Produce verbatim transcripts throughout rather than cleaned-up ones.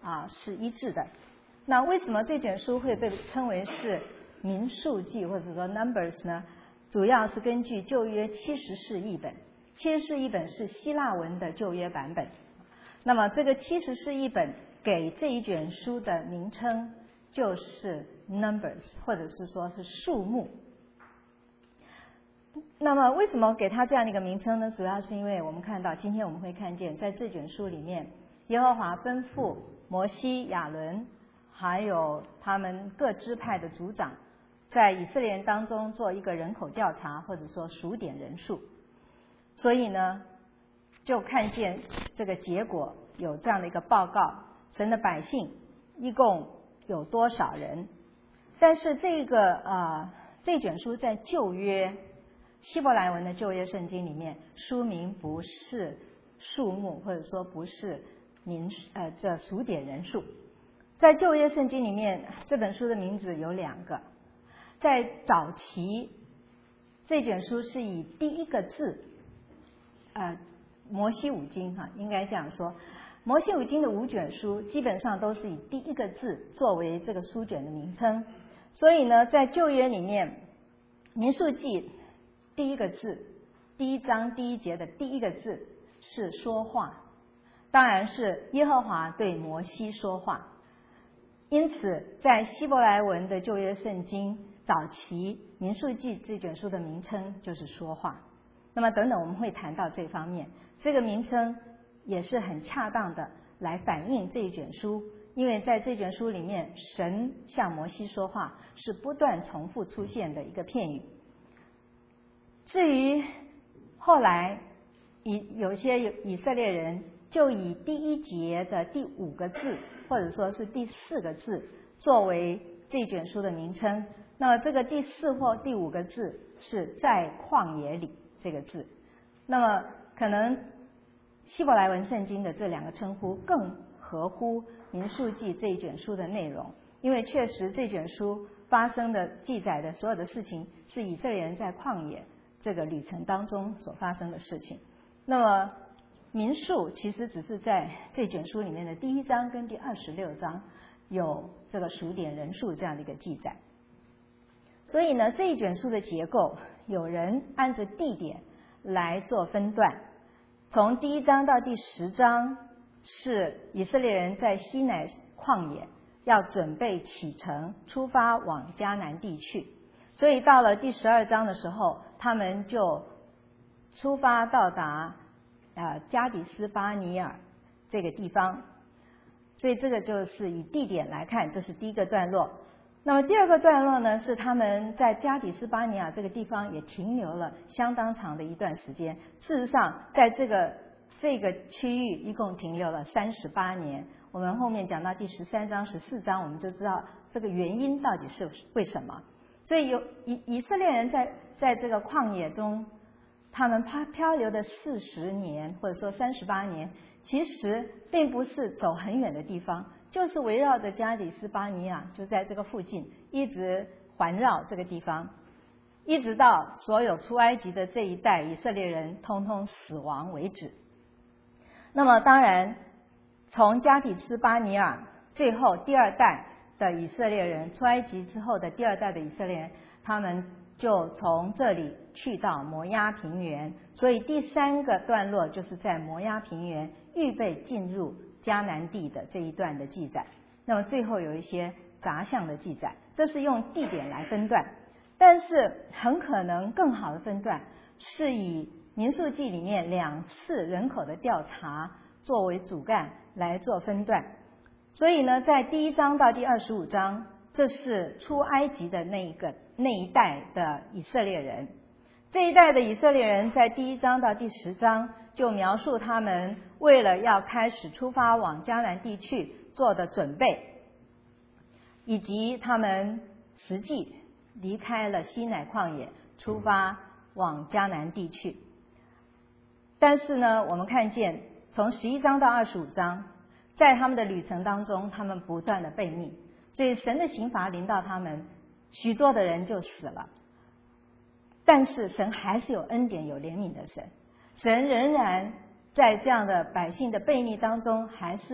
啊是一致的。那为什么这卷书会被称为是民数记或者说 Numbers 呢？主要是根据旧约七十士译本，七十士译本是希腊文的旧约版本。那么这个七十士译本给这一卷书的名称就是 Numbers， 或者是说是数目。那么为什么给它这样的一个名称呢？主要是因为我们看到，今天我们会看见，在这卷书里面，耶和华吩咐摩西、亚伦，还有他们各支派的族长，在以色列人当中做一个人口调查，或者说数点人数。所以呢，就看见这个结果有这样的一个报告：神的百姓一共有多少人？但是这个啊、呃，这卷书在旧约希伯来文的旧约圣经里面，书名不是数目，或者说不是民呃这数点人数。在旧约圣经里面，这本书的名字有两个。在早期，这卷书是以第一个字，呃，摩西五经哈，应该这样说，摩西五经的五卷书基本上都是以第一个字作为这个书卷的名称。所以呢，在旧约里面，民数记第一个字，第一章第一节的第一个字是说话，当然是耶和华对摩西说话。因此，在希伯来文的旧约圣经早期，民数记这卷书的名称就是说话。那么等等我们会谈到这方面，这个名称也是很恰当的来反映这一卷书，因为在这卷书里面，神向摩西说话是不断重复出现的一个片语。至于后来以有些以色列人就以第一节的第五个字，或者说是第四个字作为这卷书的名称。那么这个第四或第五个字是在旷野里这个字。那么可能希伯来文圣经的这两个称呼更合乎民数记这一卷书的内容，因为确实这卷书发生的记载的所有的事情是以色列人在旷野这个旅程当中所发生的事情。那么民数其实只是在这卷书里面的第一章跟第二十六章有这个数点人数这样的一个记载。所以呢，这一卷书的结构，有人按着地点来做分段。从第一章到第十章是以色列人在西乃旷野要准备启程出发往迦南地去，所以到了第十二章的时候，他们就出发到达呃加底斯巴尼尔这个地方。所以这个就是以地点来看，这是第一个段落。那么第二个段落呢，是他们在加底斯巴尼亚这个地方也停留了相当长的一段时间。事实上，在这个这个区域一共停留了三十八年。我们后面讲到第十三章、十四章，我们就知道这个原因到底是为什么。所以有以以色列人在在这个旷野中，他们漂漂流的四十年，或者说三十八年，其实并不是走很远的地方，就是围绕着加底斯巴尼亚，就在这个附近一直环绕这个地方，一直到所有出埃及的这一代以色列人通通死亡为止。那么当然，从加底斯巴尼亚最后第二代的以色列人出埃及之后的第二代的以色列人，他们就从这里去到摩押平原，所以第三个段落就是在摩押平原预备进入迦南地的这一段的记载。那么最后有一些杂项的记载，这是用地点来分段，但是很可能更好的分段是以民数记里面两次人口的调查作为主干来做分段。所以呢，在第一章到第二十五章，这是出埃及的那一个那一代的以色列人。这一代的以色列人在第一章到第十章就描述他们为了要开始出发往迦南地去做的准备，以及他们实际离开了西乃旷野，出发往迦南地去。但是呢，我们看见从十一章到二十五章，在他们的旅程当中，他们不断的悖逆，所以神的刑罚临到他们，许多的人就死了。但是神还是有恩典有怜悯的神，神仍然在这样的百姓的悖逆当中，还是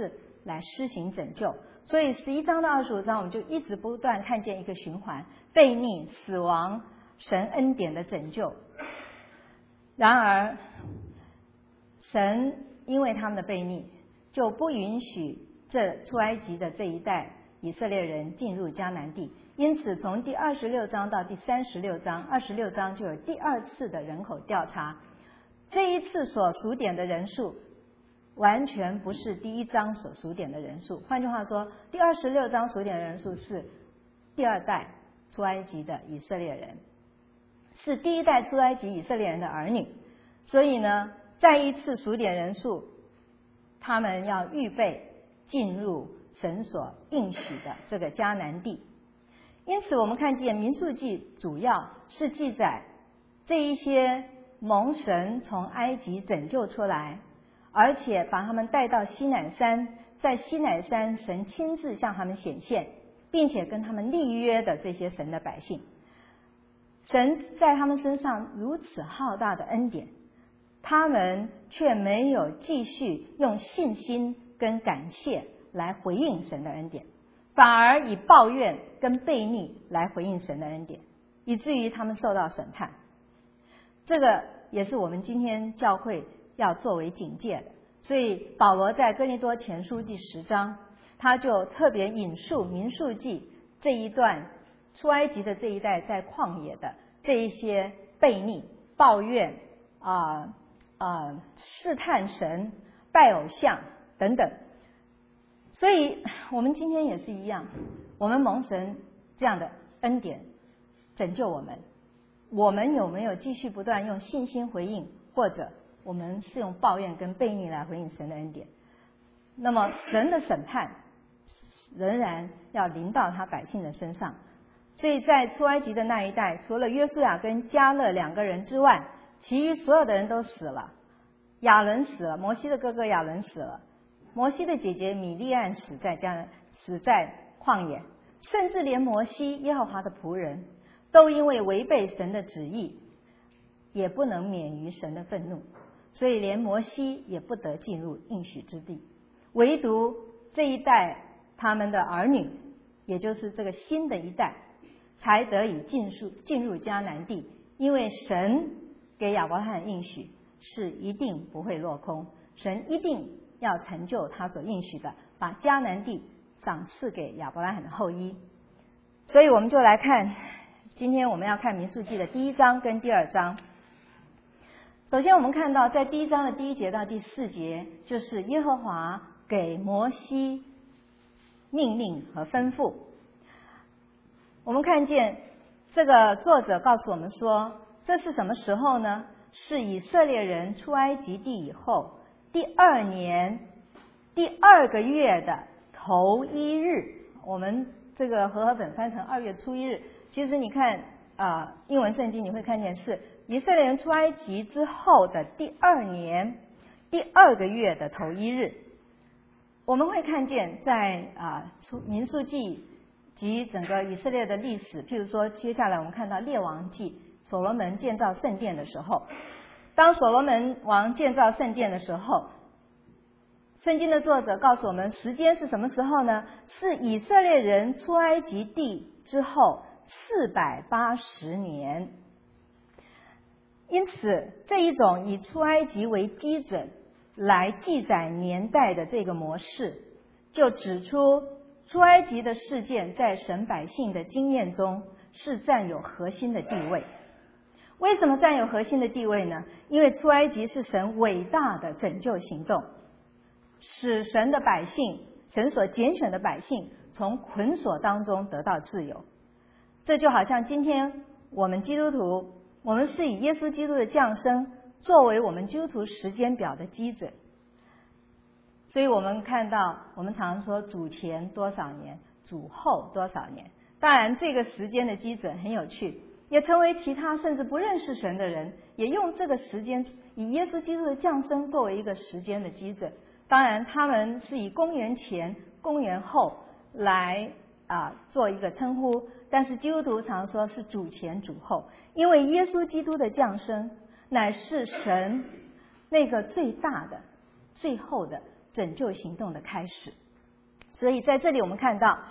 来施行拯救。所以十一章到二十五章，我们就一直不断看见一个循环：悖逆、死亡、神恩典的拯救。然而，神因为他们的悖逆，就不允许这出埃及的这一代以色列人进入迦南地。因此，从第二十六章到第三十六章，二十六章就有第二次的人口调查。这一次所数点的人数，完全不是第一章所数点的人数。换句话说，第二十六章数点的人数是第二代出埃及的以色列人，是第一代出埃及以色列人的儿女。所以呢，再一次数点人数，他们要预备进入神所应许的这个迦南地。因此我们看见民数记主要是记载这一些蒙神从埃及拯救出来，而且把他们带到西乃山，在西乃山神亲自向他们显现，并且跟他们立约的这些神的百姓。神在他们身上如此浩大的恩典，他们却没有继续用信心跟感谢来回应神的恩典，反而以抱怨跟悖逆来回应神的恩典，以至于他们受到审判。这个也是我们今天教会要作为警戒的。所以保罗在哥林多前书第十章，他就特别引述民数记这一段出埃及的这一代在旷野的这一些悖逆、抱怨啊啊试探神、拜偶像等等。所以我们今天也是一样，我们蒙神这样的恩典拯救我们，我们有没有继续不断用信心回应，或者我们是用抱怨跟悖逆来回应神的恩典？那么神的审判仍然要临到他百姓的身上。所以在出埃及的那一代，除了约书亚跟迦勒两个人之外，其余所有的人都死了。亚伦死了，摩西的哥哥亚伦死了，摩西的姐姐米利暗死在迦死在旷野，甚至连摩西耶和华的仆人都因为违背神的旨意，也不能免于神的愤怒，所以连摩西也不得进入应许之地。唯独这一代他们的儿女，也就是这个新的一代，才得以进入进入迦南地，因为神给亚伯拉罕的应许是一定不会落空，神一定要成就他所应许的，把迦南地赏赐给亚伯拉罕的后裔。所以我们就来看，今天我们要看民数记的第一章跟第二章。首先我们看到在第一章的第一节到第四节，就是耶和华给摩西命令和吩咐。我们看见这个作者告诉我们说，这是什么时候呢？是以色列人出埃及地以后第二年第二个月的头一日。我们这个和合本翻成二月初一日，其实你看啊、呃，英文圣经你会看见是以色列人出埃及之后的第二年第二个月的头一日。我们会看见在啊出民数记及整个以色列的历史，譬如说接下来我们看到列王记，所罗门建造圣殿的时候，当所罗门王建造圣殿的时候，圣经的作者告诉我们时间是什么时候呢？是以色列人出埃及地之后四百八十年。因此这一种以出埃及为基准来记载年代的这个模式，就指出出埃及的事件在神百姓的经验中是占有核心的地位。为什么占有核心的地位呢？因为出埃及是神伟大的拯救行动，使神的百姓，神所拣选的百姓从捆锁当中得到自由。这就好像今天我们基督徒，我们是以耶稣基督的降生作为我们基督徒时间表的基准。所以我们看到，我们常说主前多少年，主后多少年。当然这个时间的基准很有趣，也成为其他甚至不认识神的人也用这个时间，以耶稣基督的降生作为一个时间的基准。当然他们是以公元前公元后来啊做一个称呼，但是基督徒常说是主前主后，因为耶稣基督的降生乃是神那个最大的最后的拯救行动的开始。 所以在这里我们看到，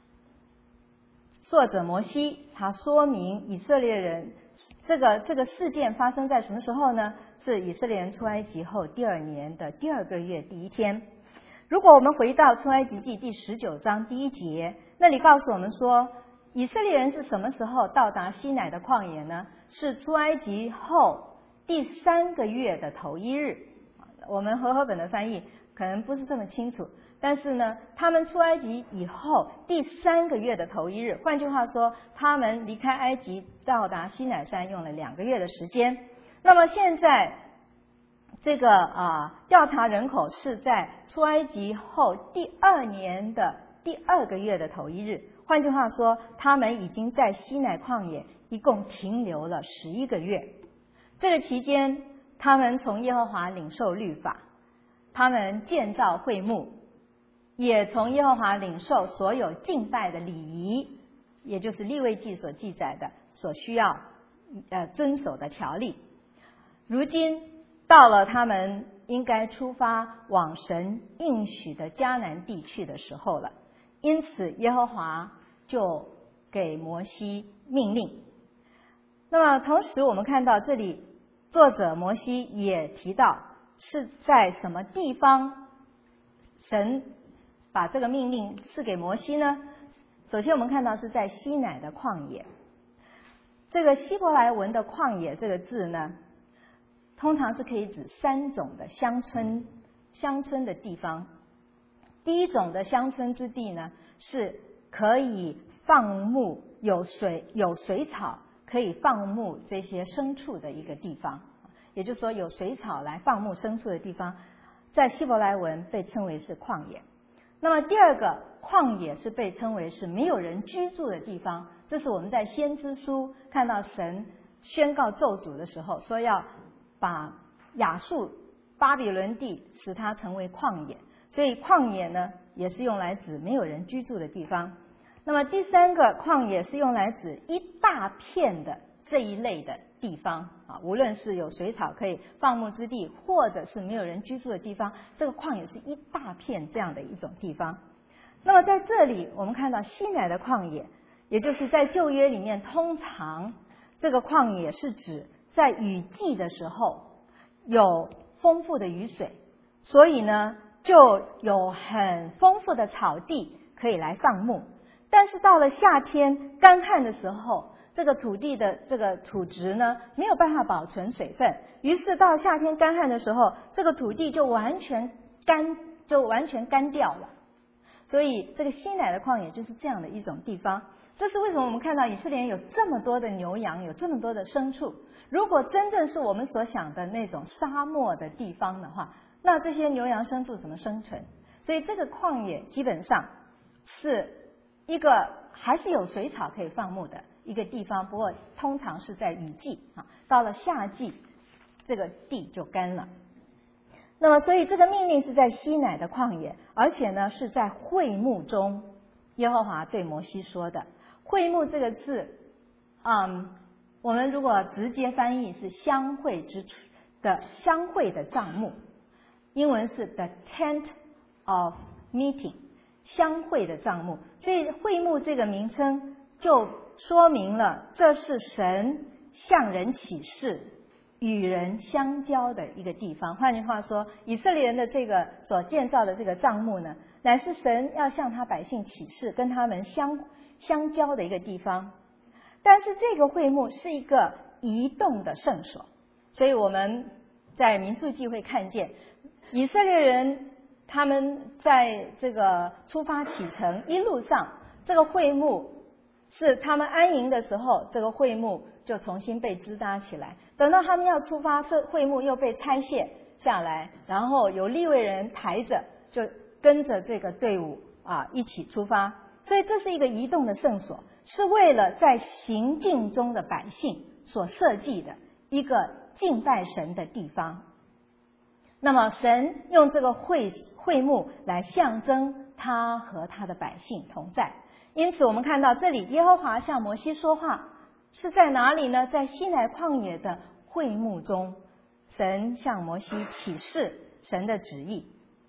作者摩西他说明以色列人这个这个事件发生在什么时候呢？是以色列人出埃及后第二年的第二个月第一天。如果我们回到出埃及记第十九章第一节，那里告诉我们说，以色列人是什么时候到达西乃的旷野呢？是出埃及后第三个月的头一日。我们和合本的翻译可能不是这么清楚，但是呢，他们出埃及以后第三个月的头一日，换句话说，他们离开埃及到达西乃山用了两个月的时间。那么现在这个啊调查人口是在出埃及后第二年的第二个月的头一日，换句话说，他们已经在西乃旷野一共停留了十一个月。这个期间，他们从耶和华领受律法，他们建造会幕，也从耶和华领受所有敬拜的礼仪，也就是利未记所记载的所需要呃遵守的条例。如今到了他们应该出发往神应许的迦南地去的时候了，因此耶和华就给摩西命令。那么同时我们看到这里作者摩西也提到是在什么地方神把这个命令赐给摩西呢？首先我们看到是在西乃的旷野。这个希伯来文的旷野这个字呢，通常是可以指三种的乡村乡村的地方。第一种的乡村之地呢，是可以放牧有水有水草可以放牧这些牲畜的一个地方，也就是说有水草来放牧牲畜的地方，在希伯来文被称为是旷野。那么第二个旷野是被称为是没有人居住的地方，这是我们在先知书看到神宣告咒诅的时候说要把亚述巴比伦地使它成为旷野，所以旷野呢也是用来指没有人居住的地方。那么第三个旷野是用来指一大片的这一类的地方啊，无论是有水草可以放牧之地，或者是没有人居住的地方，这个旷野是一大片这样的一种地方。那么在这里我们看到西乃的旷野，也就是在旧约里面通常这个旷野是指在雨季的时候有丰富的雨水，所以呢就有很丰富的草地可以来放牧。但是到了夏天干旱的时候，这个土地的这个土质呢没有办法保存水分，于是到夏天干旱的时候，这个土地就完全干就完全干掉了。所以这个西乃的旷野就是这样的一种地方。这是为什么我们看到以色列人有这么多的牛羊，有这么多的牲畜。如果真正是我们所想的那种沙漠的地方的话，那这些牛羊牲畜怎么生存？所以这个旷野基本上是一个还是有水草可以放牧的一个地方，不过通常是在雨季啊，到了夏季这个地就干了。那么所以这个命令是在西乃的旷野，而且呢是在会幕中，耶和华对摩西说的。会幕这个字嗯，我们如果直接翻译是相会之处的相会的帐幕，英文是 the tent of meeting， 相会的帐幕。所以会幕这个名称就说明了这是神向人启示与人相交的一个地方。换句话说，以色列人的这个所建造的这个帐幕呢，乃是神要向他百姓启示，跟他们相相交的一个地方。但是这个会幕是一个移动的圣所，所以我们在民数记会看见以色列人他们在这个出发启程一路上，这个会幕是他们安营的时候，这个会幕就重新被支搭起来。等到他们要出发，这会幕又被拆卸下来，然后由利未人抬着，就跟着这个队伍啊一起出发。所以这是一个移动的圣所，是为了在行进中的百姓所设计的一个敬拜神的地方。那么神用这个会会幕来象征他和他的百姓同在。因此我们看到这里耶和华向摩西说话是在哪里呢？在西乃旷野的会幕中，神向摩西启示神的旨意。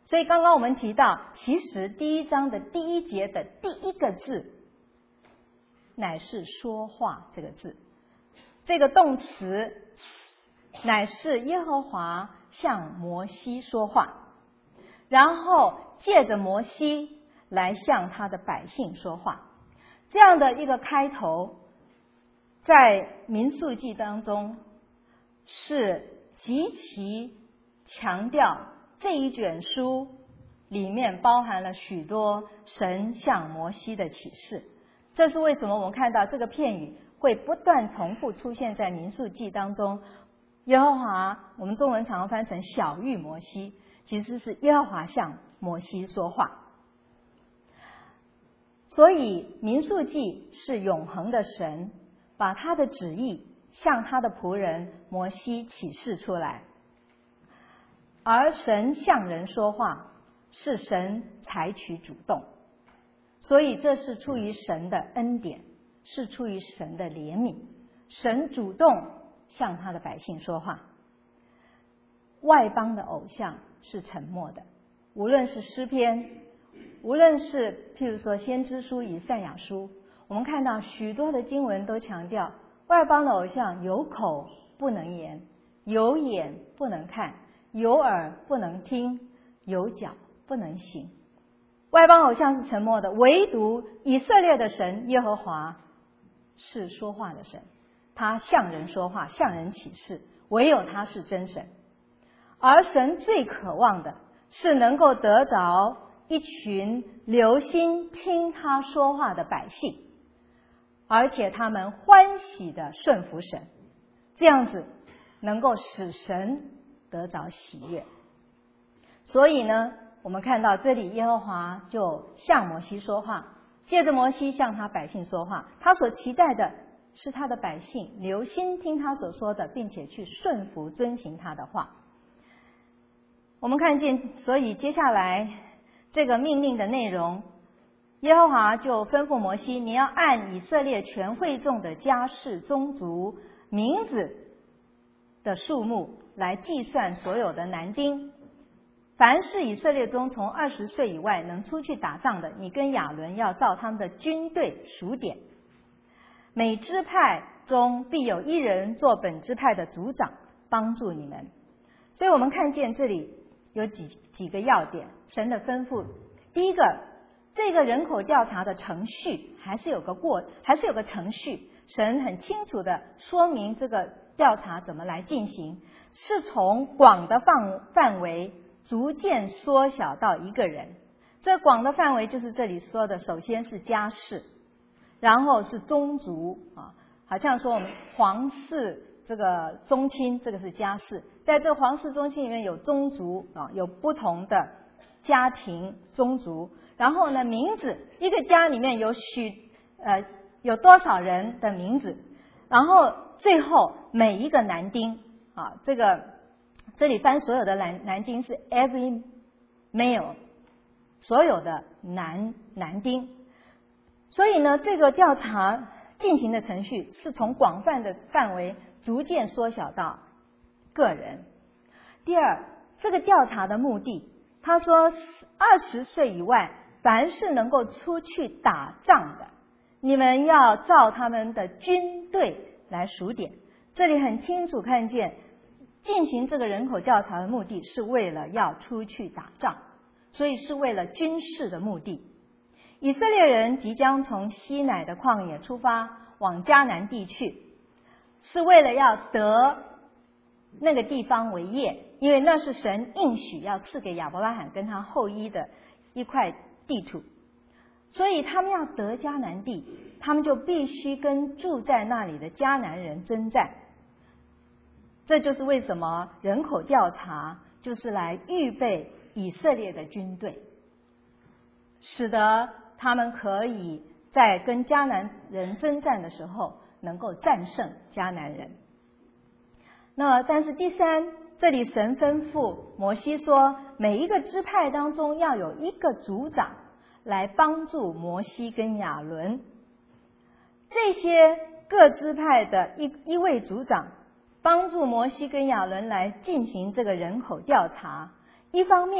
所以刚刚我们提到，其实第一章的第一节的第一个字，乃是说话这个字，这个动词乃是耶和华向摩西说话，然后借着摩西来向他的百姓说话。这样的一个开头，在民数记当中是极其强调这一卷书里面包含了许多神向摩西的启示。这是为什么我们看到这个片语会不断重复出现在民数记当中。耶和华，我们中文常常翻成晓谕摩西，其实是耶和华向摩西说话。所以民数记是永恒的神把他的旨意向他的仆人摩西启示出来，而神向人说话是神采取主动，所以这是出于神的恩典，是出于神的怜悯，神主动向他的百姓说话。外邦的偶像是沉默的，无论是诗篇，无论是譬如说先知书、以赛亚书，我们看到许多的经文都强调外邦的偶像有口不能言，有眼不能看，有耳不能听，有脚不能行。外邦偶像是沉默的，唯独以色列的神耶和华是说话的神，他向人说话，向人启示，唯有他是真神。而神最渴望的是能够得着一群留心听他说话的百姓，而且他们欢喜的顺服神，这样子能够使神得着喜悦。所以呢，我们看到这里耶和华就向摩西说话，借着摩西向他百姓说话，他所期待的是他的百姓留心听他所说的，并且去顺服遵行他的话。我们看见，所以接下来这个命令的内容，耶和华就吩咐摩西，你要按以色列全会众的家世宗族名字的数目来计算所有的男丁。凡是以色列中从二十岁以外能出去打仗的，你跟亚伦要照他们的军队数点。每支派中必有一人做本支派的族长，帮助你们。所以我们看见这里有几几个要点，神的吩咐。第一个，这个人口调查的程序还是有个过，还是有个程序。神很清楚的说明这个调查怎么来进行，是从广的范范围逐渐缩小到一个人。这广的范围就是这里说的，首先是家世，然后是宗族啊，好像说我们皇室这个宗亲，这个是家世，在这个皇室宗亲里面有宗族啊，有不同的家庭宗族。然后呢，名字，一个家里面有许呃有多少人的名字，然后最后每一个男丁啊，这个这里翻所有的男男丁是 every male， 所有的男男丁。所以呢，这个调查进行的程序是从广泛的范围逐渐缩小到个人。第二，这个调查的目的，他说二十岁以外凡是能够出去打仗的，你们要照他们的军队来数点。这里很清楚看见进行这个人口调查的目的是为了要出去打仗，所以是为了军事的目的。以色列人即将从西乃的旷野出发往迦南地去，是为了要得那个地方为业，因为那是神应许要赐给亚伯拉罕跟他后裔的一块地土。所以他们要得迦南地，他们就必须跟住在那里的迦南人征战。这就是为什么人口调查就是来预备以色列的军队，使得他们可以在跟迦南人征战的时候能够战胜迦南人。那但是第三，这里神吩咐摩西说，每一个支派当中要有一个族长来帮助摩西跟亚伦。这些各支派的一一位族长帮助摩西跟亚伦来进行这个人口调查，一方面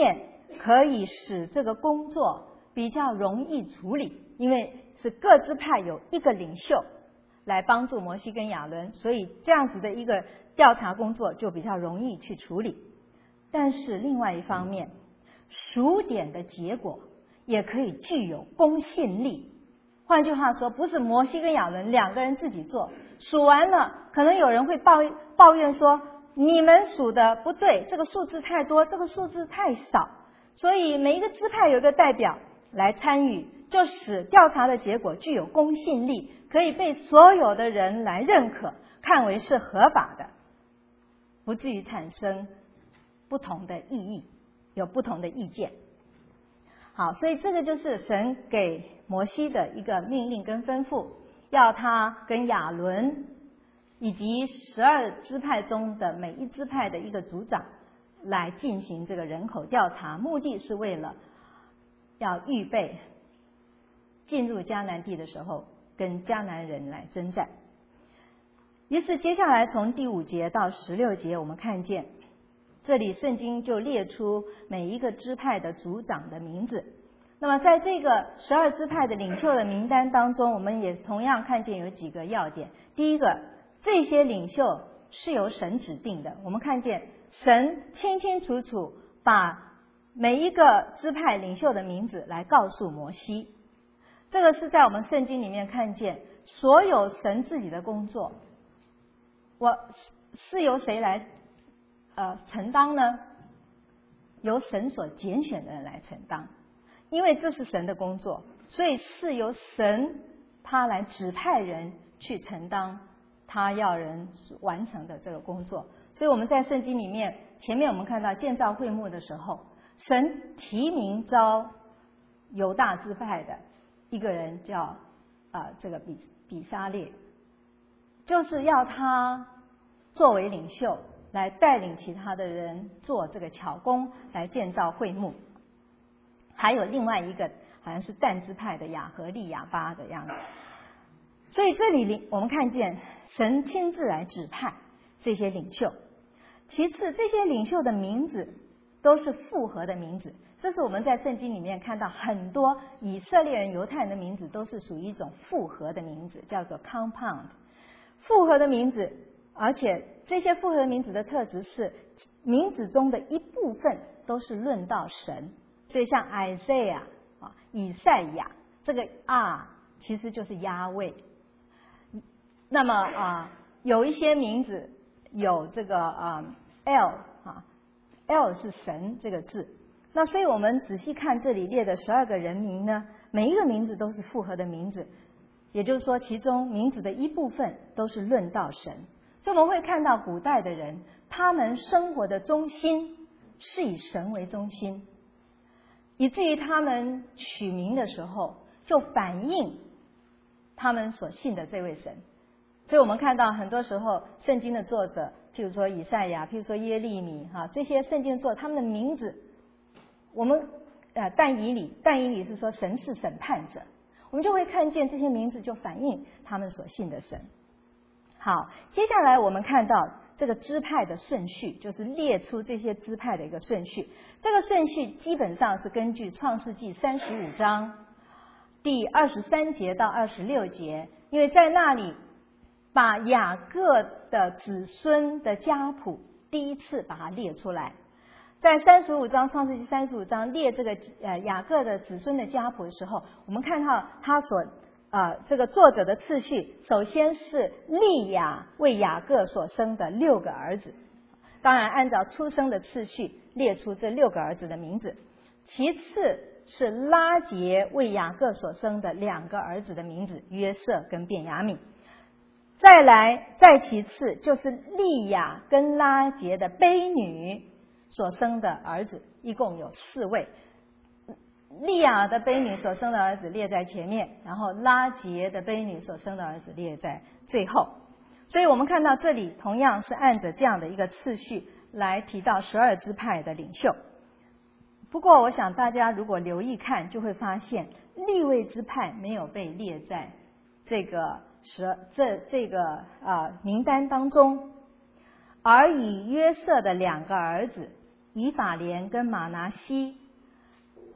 可以使这个工作比较容易处理，因为是各支派有一个领袖来帮助摩西跟亚伦，所以这样子的一个调查工作就比较容易去处理。但是另外一方面，数点的结果也可以具有公信力。换句话说，不是摩西跟亚伦两个人自己做，数完了，可能有人会抱抱怨说，你们数的不对，这个数字太多，这个数字太少。所以每一个支派有一个代表来参与，就使调查的结果具有公信力，可以被所有的人来认可，看为是合法的，不至于产生不同的意义，有不同的意见。好，所以这个就是神给摩西的一个命令跟吩咐，要他跟亚伦以及十二支派中的每一支派的一个族长来进行这个人口调查，目的是为了要预备进入迦南地的时候跟迦南人来征战。于是接下来从第五节到十六节，我们看见这里圣经就列出每一个支派的族长的名字。那么在这个十二支派的领袖的名单当中，我们也同样看见有几个要点。第一个，这些领袖是由神指定的。我们看见神清清楚楚把每一个支派领袖的名字来告诉摩西。这个是在我们圣经里面看见，所有神自己的工作，我是由谁来呃承担呢？由神所拣选的人来承担，因为这是神的工作，所以是由神他来指派人去承担他要人完成的这个工作。所以我们在圣经里面，前面我们看到建造会幕的时候，神提名召犹大支派的一个人叫啊、呃、这个比比沙列，就是要他作为领袖来带领其他的人做这个巧工来建造会幕。还有另外一个好像是但支派的亚和利亚巴的样子。所以这里我们看见神亲自来指派这些领袖。其次，这些领袖的名字都是复合的名字，这是我们在圣经里面看到很多以色列人、犹太人的名字都是属于一种复合的名字，叫做 compound 复合的名字。而且这些复合的名字的特质是名字中的一部分都是论到神。所以像 Isaiah 啊，以赛亚，这个啊其实就是亚卫。那么啊，有一些名字有这个啊 L 啊 ，L 是神这个字。那所以我们仔细看这里列的十二个人名呢，每一个名字都是复合的名字，也就是说，其中名字的一部分都是论到神。所以我们会看到古代的人，他们生活的中心是以神为中心，以至于他们取名的时候就反映他们所信的这位神。所以我们看到很多时候圣经的作者，譬如说以赛亚，譬如说耶利米哈，这些圣经作者他们的名字，我们呃但以理，但以理是说神是审判者，我们就会看见这些名字就反映他们所信的神。好，接下来我们看到这个支派的顺序，就是列出这些支派的一个顺序。这个顺序基本上是根据创世纪三十五章第二十三节到二十六节，因为在那里把雅各的子孙的家谱第一次把它列出来。在三十五章创世纪三十五章列这个呃雅各的子孙的家谱的时候，我们看到他所呃这个作者的次序，首先是利亚为雅各所生的六个儿子，当然按照出生的次序列出这六个儿子的名字。其次是拉结为雅各所生的两个儿子的名字，约瑟跟便雅悯。再来再其次就是利亚跟拉结的婢女所生的儿子，一共有四位。利亚的婢女所生的儿子列在前面，然后拉结的婢女所生的儿子列在最后。所以我们看到这里同样是按着这样的一个次序来提到十二支派的领袖。不过我想大家如果留意看，就会发现利未支派没有被列在这个十这这个呃名单当中，而以约瑟的两个儿子以法莲跟马拿西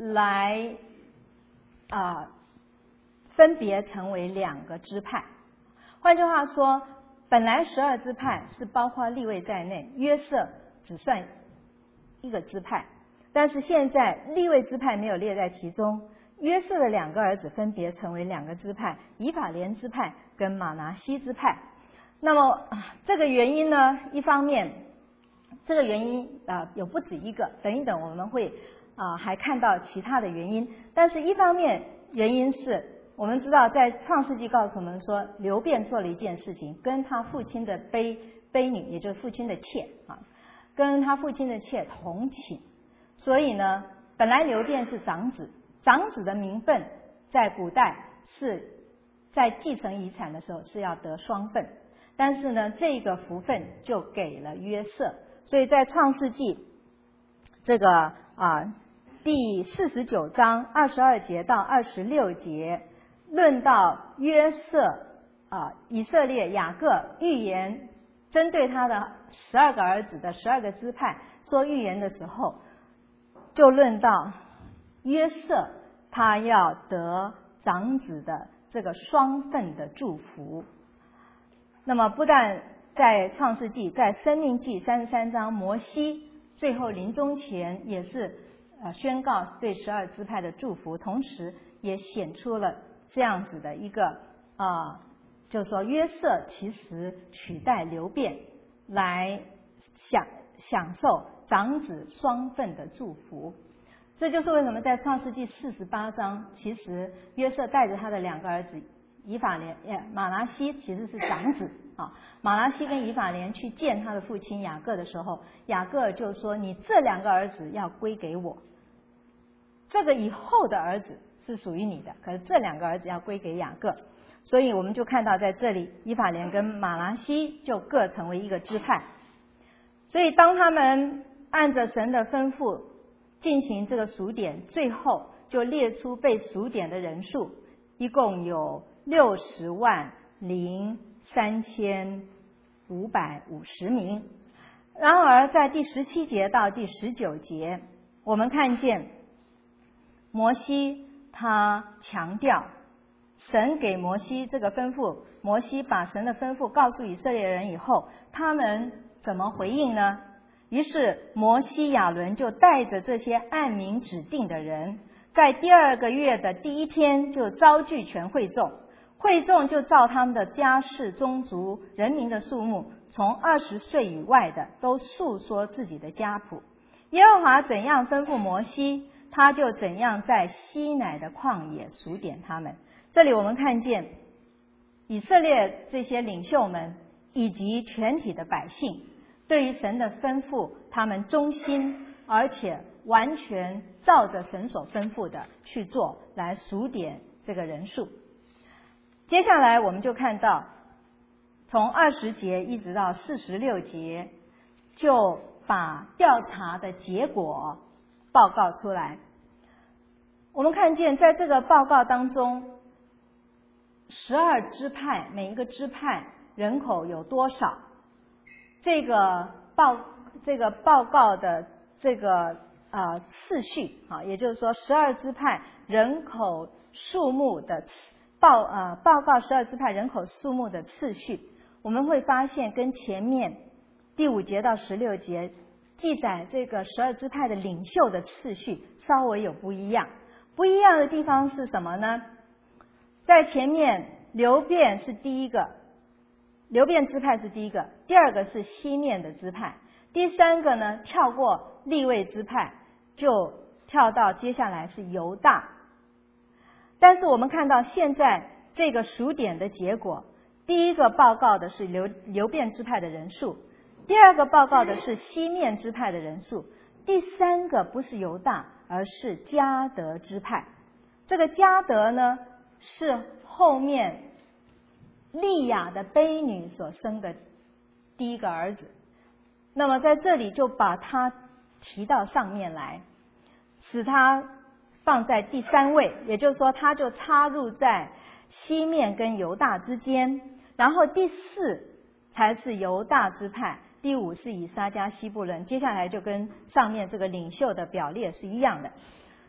来啊、呃、分别成为两个支派。换句话说，本来十二支派是包括利未在内，约瑟只算一个支派，但是现在利未支派没有列在其中，约瑟的两个儿子分别成为两个支派，以法莲支派跟马拿西支派。那么这个原因呢，一方面这个原因啊、呃、有不止一个，等一等我们会啊、呃、还看到其他的原因，但是一方面原因是我们知道在创世纪告诉我们说，流便做了一件事情，跟他父亲的婢婢女，也就是父亲的妾啊，跟他父亲的妾同寝，所以呢，本来流便是长子，长子的名分在古代是在继承遗产的时候是要得双份，但是呢，这个福分就给了约瑟，所以在创世纪这个啊第四十九章二十二节到二十六节，论到约瑟啊以色列雅各预言，针对他的十二个儿子的十二个支派说预言的时候，就论到约瑟他要得长子的这个双份的祝福。那么不但在创世纪，在申命记三十三章，摩西最后临终前也是呃宣告对十二支派的祝福，同时也显出了这样子的一个啊、呃，就是说约瑟其实取代流便来享享受长子双份的祝福。这就是为什么在创世纪四十八章，其实约瑟带着他的两个儿子以法莲、马拿西其实是长子啊。马拿西跟以法莲去见他的父亲雅各的时候，雅各就说：“你这两个儿子要归给我，这个以后的儿子是属于你的，可是这两个儿子要归给雅各。”所以我们就看到在这里，以法莲跟马拿西就各成为一个支派。所以当他们按着神的吩咐进行这个数点，最后就列出被数点的人数，一共有六十万零三千五百五十名。然而在第十七节到第十九节，我们看见摩西他强调，神给摩西这个吩咐，摩西把神的吩咐告诉以色列人以后，他们怎么回应呢？于是摩西亚伦就带着这些按名指定的人，在第二个月的第一天就召聚全会众，会众就照他们的家世宗族人民的数目，从二十岁以外的都述说自己的家谱。耶和华怎样吩咐摩西，他就怎样在西乃的旷野数点他们。这里我们看见以色列这些领袖们以及全体的百姓对于神的吩咐，他们忠心，而且完全照着神所吩咐的去做，来数点这个人数。接下来我们就看到从二十节一直到四十六节，就把调查的结果报告出来。我们看见在这个报告当中，十二支派，每一个支派人口有多少，这个报这个报告的这个呃次序啊，也就是说十二支派人口数目的报呃报告十二支派人口数目的次序，我们会发现跟前面第五节到十六节记载这个十二支派的领袖的次序稍微有不一样。不一样的地方是什么呢？在前面流便是第一个，流便支派是第一个，第二个是西面的支派，第三个呢跳过利未支派，就跳到接下来是犹大。但是我们看到现在这个数点的结果，第一个报告的是流流便支派的人数，第二个报告的是西面支派的人数，第三个不是犹大，而是迦得支派。这个迦得呢，是后面利亚的婢女所生的第一个儿子，那么在这里就把他提到上面来，使他放在第三位，也就是说他就插入在西面跟犹大之间，然后第四才是犹大支派，第五是以撒迦西布伦，接下来就跟上面这个领袖的表列是一样的。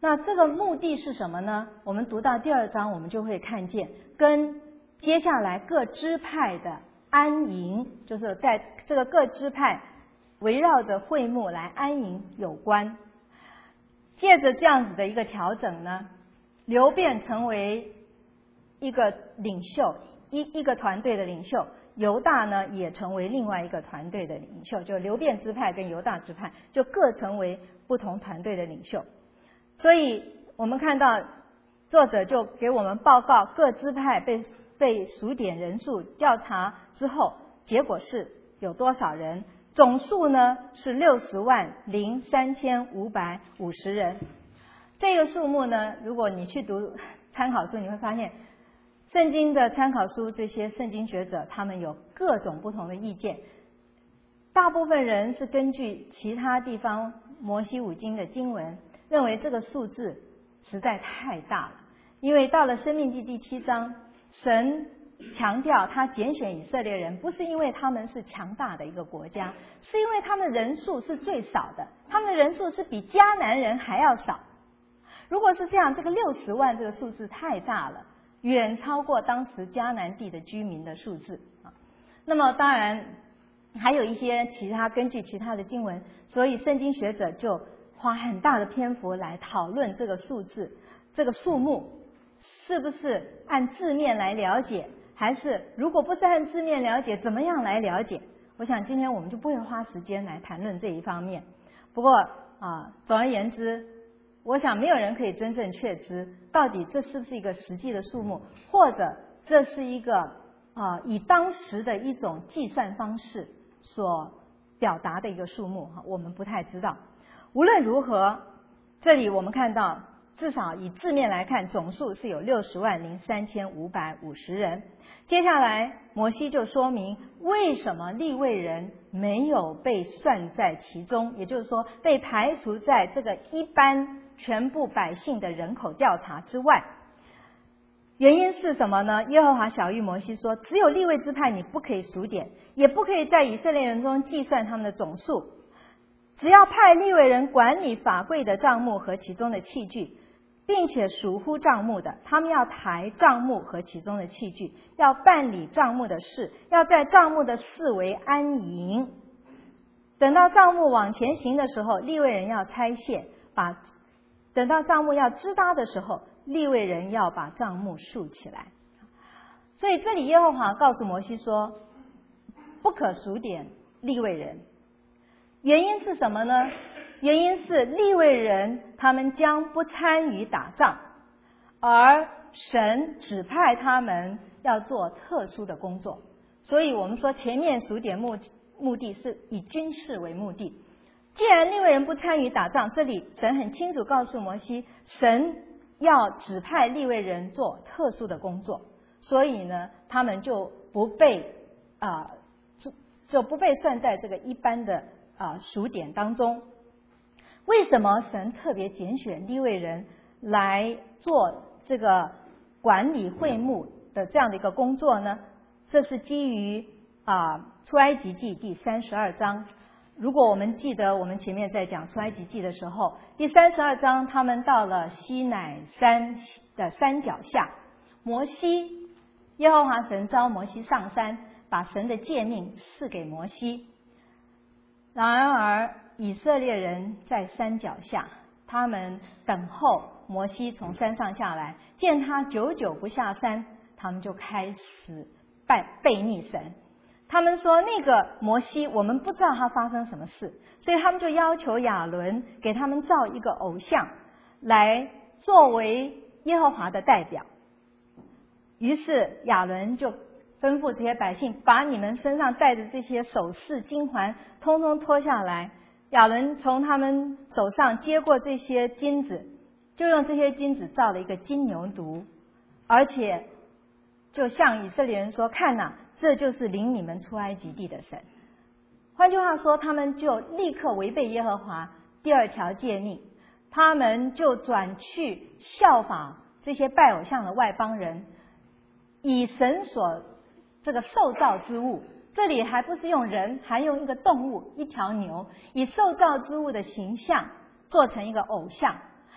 那这个目的是什么呢？我们读到第二章，我们就会看见跟接下来各支派的安营，就是在这个各支派围绕着会幕来安营有关。借着这样子的一个调整呢，流便成为一个领袖，一一个团队的领袖，犹大呢也成为另外一个团队的领袖，就流便支派跟犹大支派就各成为不同团队的领袖。所以我们看到作者就给我们报告各支派被被数点人数调查之后，结果是有多少人，总数呢是六十万零三千五百五十人。这个数目呢，如果你去读参考书，你会发现圣经的参考书，这些圣经学者他们有各种不同的意见。大部分人是根据其他地方摩西五经的经文，认为这个数字实在太大了，因为到了申命记第七章，神强调他拣选以色列人，不是因为他们是强大的一个国家，是因为他们人数是最少的，他们的人数是比迦南人还要少。如果是这样，这个六十万这个数字太大了，远超过当时迦南地的居民的数字啊。那么当然还有一些其他根据其他的经文，所以圣经学者就花很大的篇幅来讨论这个数字，这个数目是不是按字面来了解，还是如果不是按字面了解，怎么样来了解？我想今天我们就不会花时间来谈论这一方面。不过啊，总而言之，我想没有人可以真正确知到底这是不是一个实际的数目，或者这是一个啊以当时的一种计算方式所表达的一个数目哈，我们不太知道。无论如何，这里我们看到至少以字面来看，总数是有六十万零三千五百五十人。接下来摩西就说明为什么利未人没有被算在其中，也就是说被排除在这个一般全部百姓的人口调查之外。原因是什么呢？耶和华晓谕摩西说，只有利未支派你不可以数点，也不可以在以色列人中计算他们的总数，只要派利未人管理法柜的帐幕和其中的器具，并且属乎帐幕的，他们要抬帐幕和其中的器具，要办理帐幕的事，要在帐幕的四围安营。等到帐幕往前行的时候，利未人要拆卸，把等到帐幕要支搭的时候，利未人要把帐幕竖起来。所以这里耶和华告诉摩西说，不可数点利未人。原因是什么呢？原因是利未人他们将不参与打仗，而神指派他们要做特殊的工作。所以我们说前面数点目目的是以军事为目的。既然利未人不参与打仗，这里神很清楚告诉摩西，神要指派利未人做特殊的工作，所以呢，他们就不被啊、呃、就就不被算在这个一般的啊、呃、数点当中。为什么神特别拣选利未人来做这个管理会幕的这样的一个工作呢？这是基于啊出埃及记第三十二章。如果我们记得我们前面在讲出埃及记的时候，第三十二章他们到了西乃山的山脚下，摩西耶和华神召摩西上山，把神的诫命赐给摩西。然而以色列人在山脚下，他们等候摩西从山上下来，见他久久不下山，他们就开始拜悖逆神。他们说那个摩西我们不知道他发生什么事，所以他们就要求亚伦给他们造一个偶像来作为耶和华的代表。于是亚伦就吩咐这些百姓，把你们身上带的这些首饰金环通通脱下来。亚伦从他们手上接过这些金子，就用这些金子造了一个金牛犊，而且就向以色列人说，看哪，这就是领你们出埃及地的神。换句话说，他们就立刻违背耶和华第二条诫命，他们就转去效仿这些拜偶像的外邦人，以神所这个受造之物，这里还不是用人，还用一个动物，一条牛，以受造之物的形象做成一个偶像，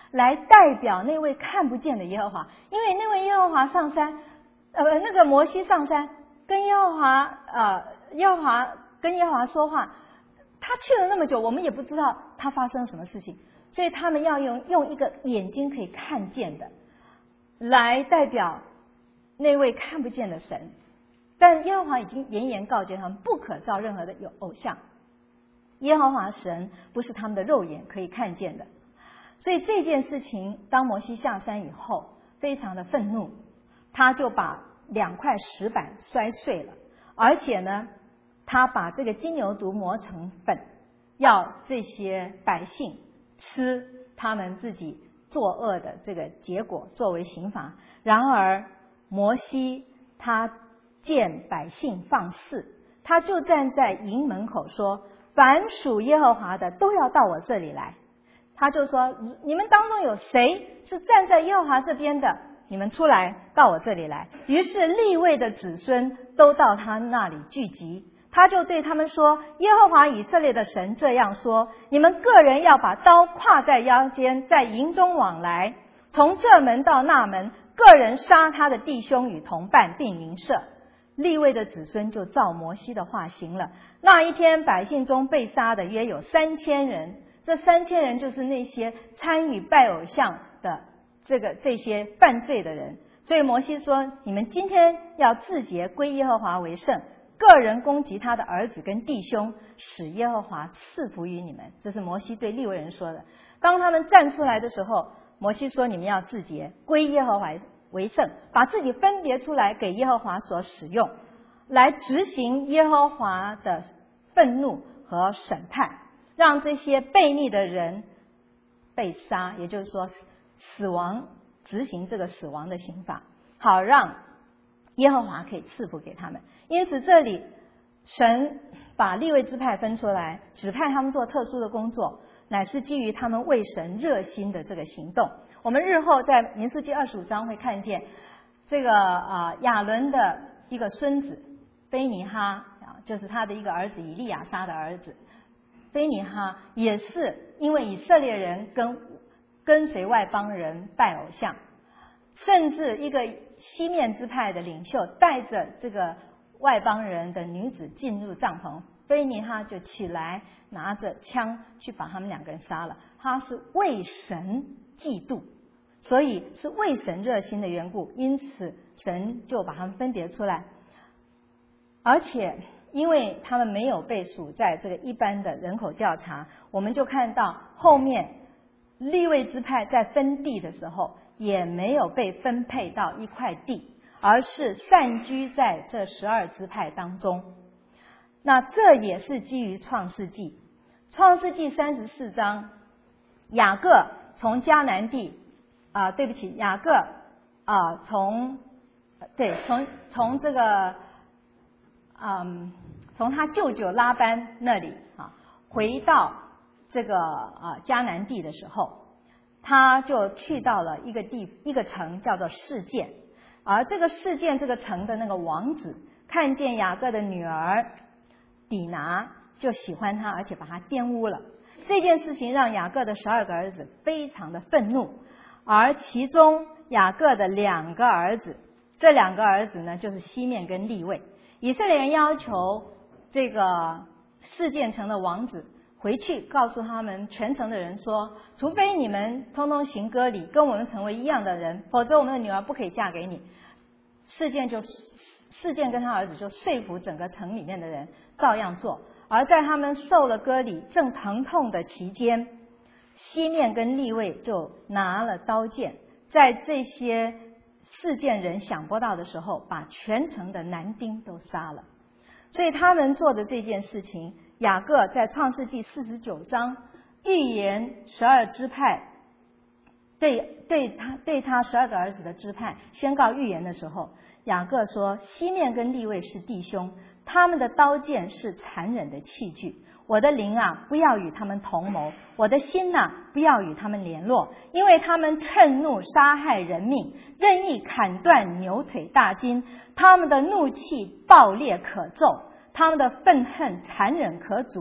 来代表那位看不见的耶和华，因为那位耶和华上山，呃，那个摩西上山跟耶和华，呃，耶和华跟耶和华说话，他去了那么久，我们也不知道他发生什么事情，所以他们要用用一个眼睛可以看见的，来代表那位看不见的神。但耶和华已经严严告诫他们，不可造任何的有偶像。耶和华神不是他们的肉眼可以看见的。所以这件事情，当摩西下山以后，非常的愤怒，他就把两块石板摔碎了，而且呢，他把这个金牛犊磨成粉，要这些百姓吃他们自己作恶的这个结果作为刑罚。然而摩西他见百姓放肆，他就站在营门口说，凡属耶和华的都要到我这里来。他就说，你们当中有谁是站在耶和华这边的，你们出来到我这里来。于是利未的子孙都到他那里聚集，他就对他们说，耶和华以色列的神这样说，你们个人要把刀挎在腰间，在营中往来，从这门到那门，个人杀他的弟兄与同伴，并邻舍。利未的子孙就照摩西的话行了。那一天百姓中被杀的约有三千人，这三千人就是那些参与拜偶像的这个这些犯罪的人。所以摩西说，你们今天要自洁，归耶和华为圣，个人攻击他的儿子跟弟兄，使耶和华赐福于你们。这是摩西对利未人说的。当他们站出来的时候，摩西说，你们要自洁，归耶和华为圣，把自己分别出来给耶和华所使用，来执行耶和华的愤怒和审判，让这些悖逆的人被杀，也就是说死亡，执行这个死亡的刑罚，好让耶和华可以赐福给他们。因此这里神把利未支派分出来，指派他们做特殊的工作，乃是基于他们为神热心的这个行动。我们日后在民数记二十五章会看见这个啊亚伦的一个孙子菲尼哈啊，就是他的一个儿子以利亚撒的儿子菲尼哈，也是因为以色列人跟跟随外邦人拜偶像，甚至一个西面支派的领袖带着这个外邦人的女子进入帐篷，菲尼哈就起来拿着枪去把他们两个人杀了。他是为神嫉妒，所以是为神热心的缘故，因此神就把他们分别出来。而且因为他们没有被数在这个一般的人口调查，我们就看到后面利未支派在分地的时候也没有被分配到一块地，而是散居在这十二支派当中。那这也是基于创世纪，创世纪三十四章，雅各从迦南地啊、呃，对不起，雅各啊、呃，从对从从这个嗯，从他舅舅拉班那里啊回到这个啊迦南地的时候，他就去到了一个地一个城叫做示剑，而这个示剑这个城的那个王子看见雅各的女儿底拿，就喜欢他，而且把他玷污了。这件事情让雅各的十二个儿子非常的愤怒，而其中雅各的两个儿子，这两个儿子呢就是西面跟利未。以色列人要求这个示剑城的王子回去告诉他们全城的人说，除非你们通通行割礼，跟我们成为一样的人，否则我们的女儿不可以嫁给你。示剑就示剑跟他儿子就说服整个城里面的人照样做。而在他们受了割礼正疼痛的期间，西面跟利未就拿了刀剑，在这些示剑人想不到的时候，把全城的男丁都杀了。所以他们做的这件事情，雅各在创世纪四十九章预言十二支派对对他对他十二个儿子的支派宣告预言的时候，雅各说，西面跟利未是弟兄，他们的刀剑是残忍的器具，我的灵啊，不要与他们同谋，我的心啊，不要与他们联络，因为他们趁怒杀害人命，任意砍断牛腿大筋，他们的怒气暴烈可咒，他们的愤恨残忍可阻。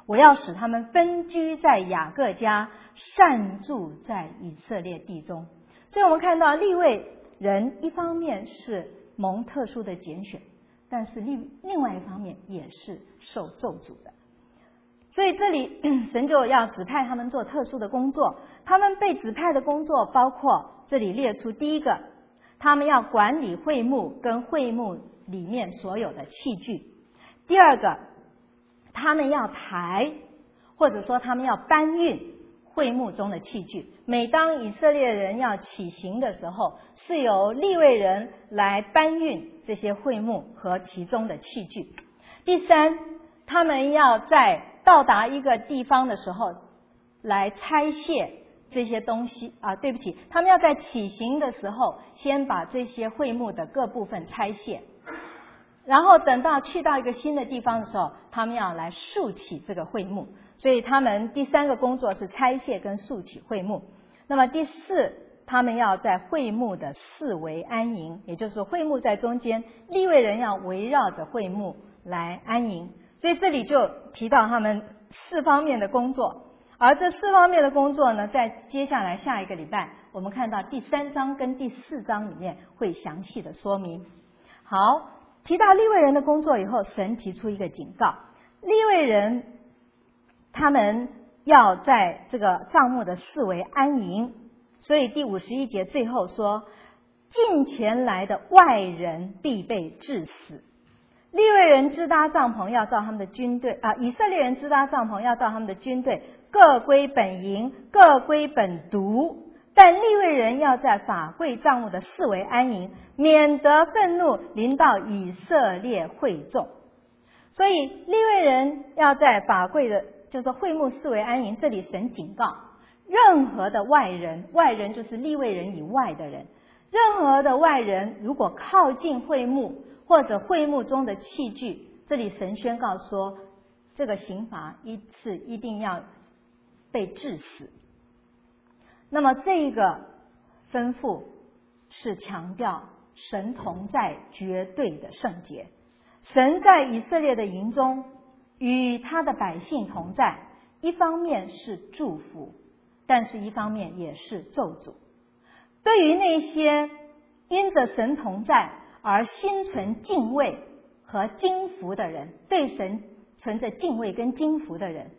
我要使他们分居在雅各家，散住在以色列地中。所以我们看到利未人一方面是蒙特殊的拣选，但是另另外一方面也是受咒诅的。所以这里神就要指派他们做特殊的工作，他们被指派的工作包括这里列出第一个，他们要管理会幕跟会幕里面所有的器具。第二个，他们要抬，或者说他们要搬运会幕中的器具。每当以色列人要起行的时候，是由利未人来搬运这些会幕和其中的器具。第三，他们要在到达一个地方的时候来拆卸这些东西啊，对不起，他们要在起行的时候先把这些会幕的各部分拆卸，然后等到去到一个新的地方的时候，他们要来竖起这个会幕。所以他们第三个工作是拆卸跟竖起会幕。那么第四，他们要在会幕的四围安营，也就是说会幕在中间，利未人要围绕着会幕来安营。所以这里就提到他们四方面的工作，而这四方面的工作呢，在接下来下一个礼拜，我们看到第三章跟第四章里面会详细的说明。好，提到利未人的工作以后，神提出一个警告，利未人他们要在这个帐幕的四围安营，所以第五十一节最后说，近前来的外人必被治死。利未人支搭帐篷要照他们的军队啊，以色列人支搭帐篷要照他们的军队，各归本营，各归本族。但利未人要在法柜帐幕的四围安营，免得愤怒临到以色列会众。所以利未人要在法柜的，就是会幕四围安营。这里神警告，任何的外人，外人就是利未人以外的人，任何的外人如果靠近会幕或者会幕中的器具，这里神宣告说，这个刑罚一次一定要被治死。那么这个吩咐是强调神同在绝对的圣洁，神在以色列的营中与他的百姓同在，一方面是祝福，但是一方面也是咒诅。对于那些因着神同在而心存敬畏和惊服的人，对神存着敬畏跟惊服的人，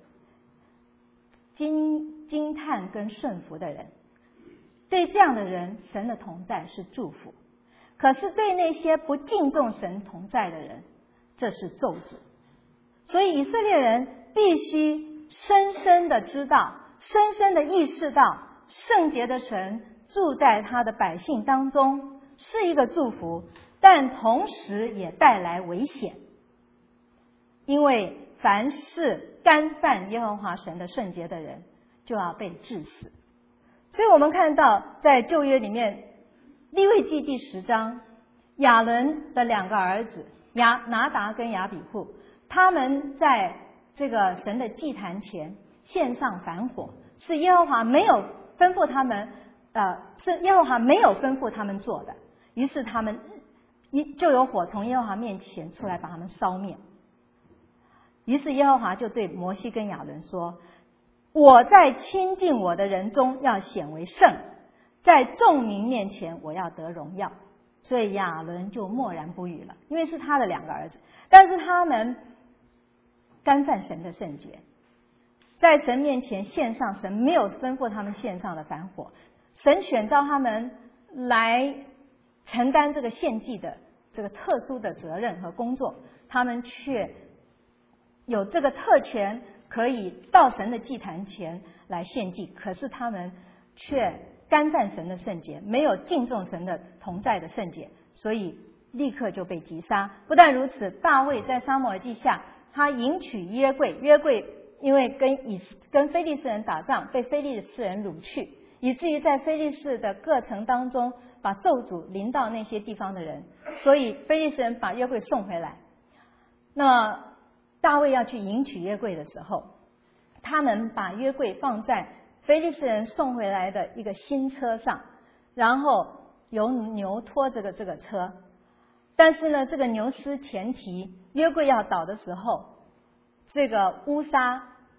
惊惊叹跟顺服的人，对这样的人，神的同在是祝福。可是对那些不敬重神同在的人，这是咒诅。所以以色列人必须深深的知道，深深的意识到，圣洁的神住在他的百姓当中是一个祝福，但同时也带来危险。因为凡是干犯耶和华神的圣洁的人，就要被治死。所以我们看到在旧约里面，利未记第十章，亚伦的两个儿子亚拿达跟亚比户，他们在这个神的祭坛前献上燔火，是耶和华没有吩咐他们，呃，是耶和华没有吩咐他们做的。于是他们一就有火从耶和华面前出来，把他们烧灭。于是耶和华就对摩西跟亚伦说，我在亲近我的人中要显为圣，在众民面前我要得荣耀。所以亚伦就默然不语了，因为是他的两个儿子，但是他们干犯神的圣洁，在神面前献上神没有吩咐他们献上的燔火，神选召他们来承担这个献祭的这个特殊的责任和工作，他们却有这个特权可以到神的祭坛前来献祭，可是他们却干犯神的圣洁，没有敬重神的同在的圣洁，所以立刻就被击杀。不但如此，大卫在撒母耳记下，他迎娶约柜，约柜因为跟以跟非利士人打仗，被非利士人掳去，以至于在非利士的各城当中把咒诅临到那些地方的人，所以非利士人把约柜送回来。那么大卫要去迎娶约柜的时候，他们把约柜放在非利士人送回来的一个新车上，然后由牛拖这个这个车。但是呢，这个牛失前蹄，约柜要倒的时候，这个乌撒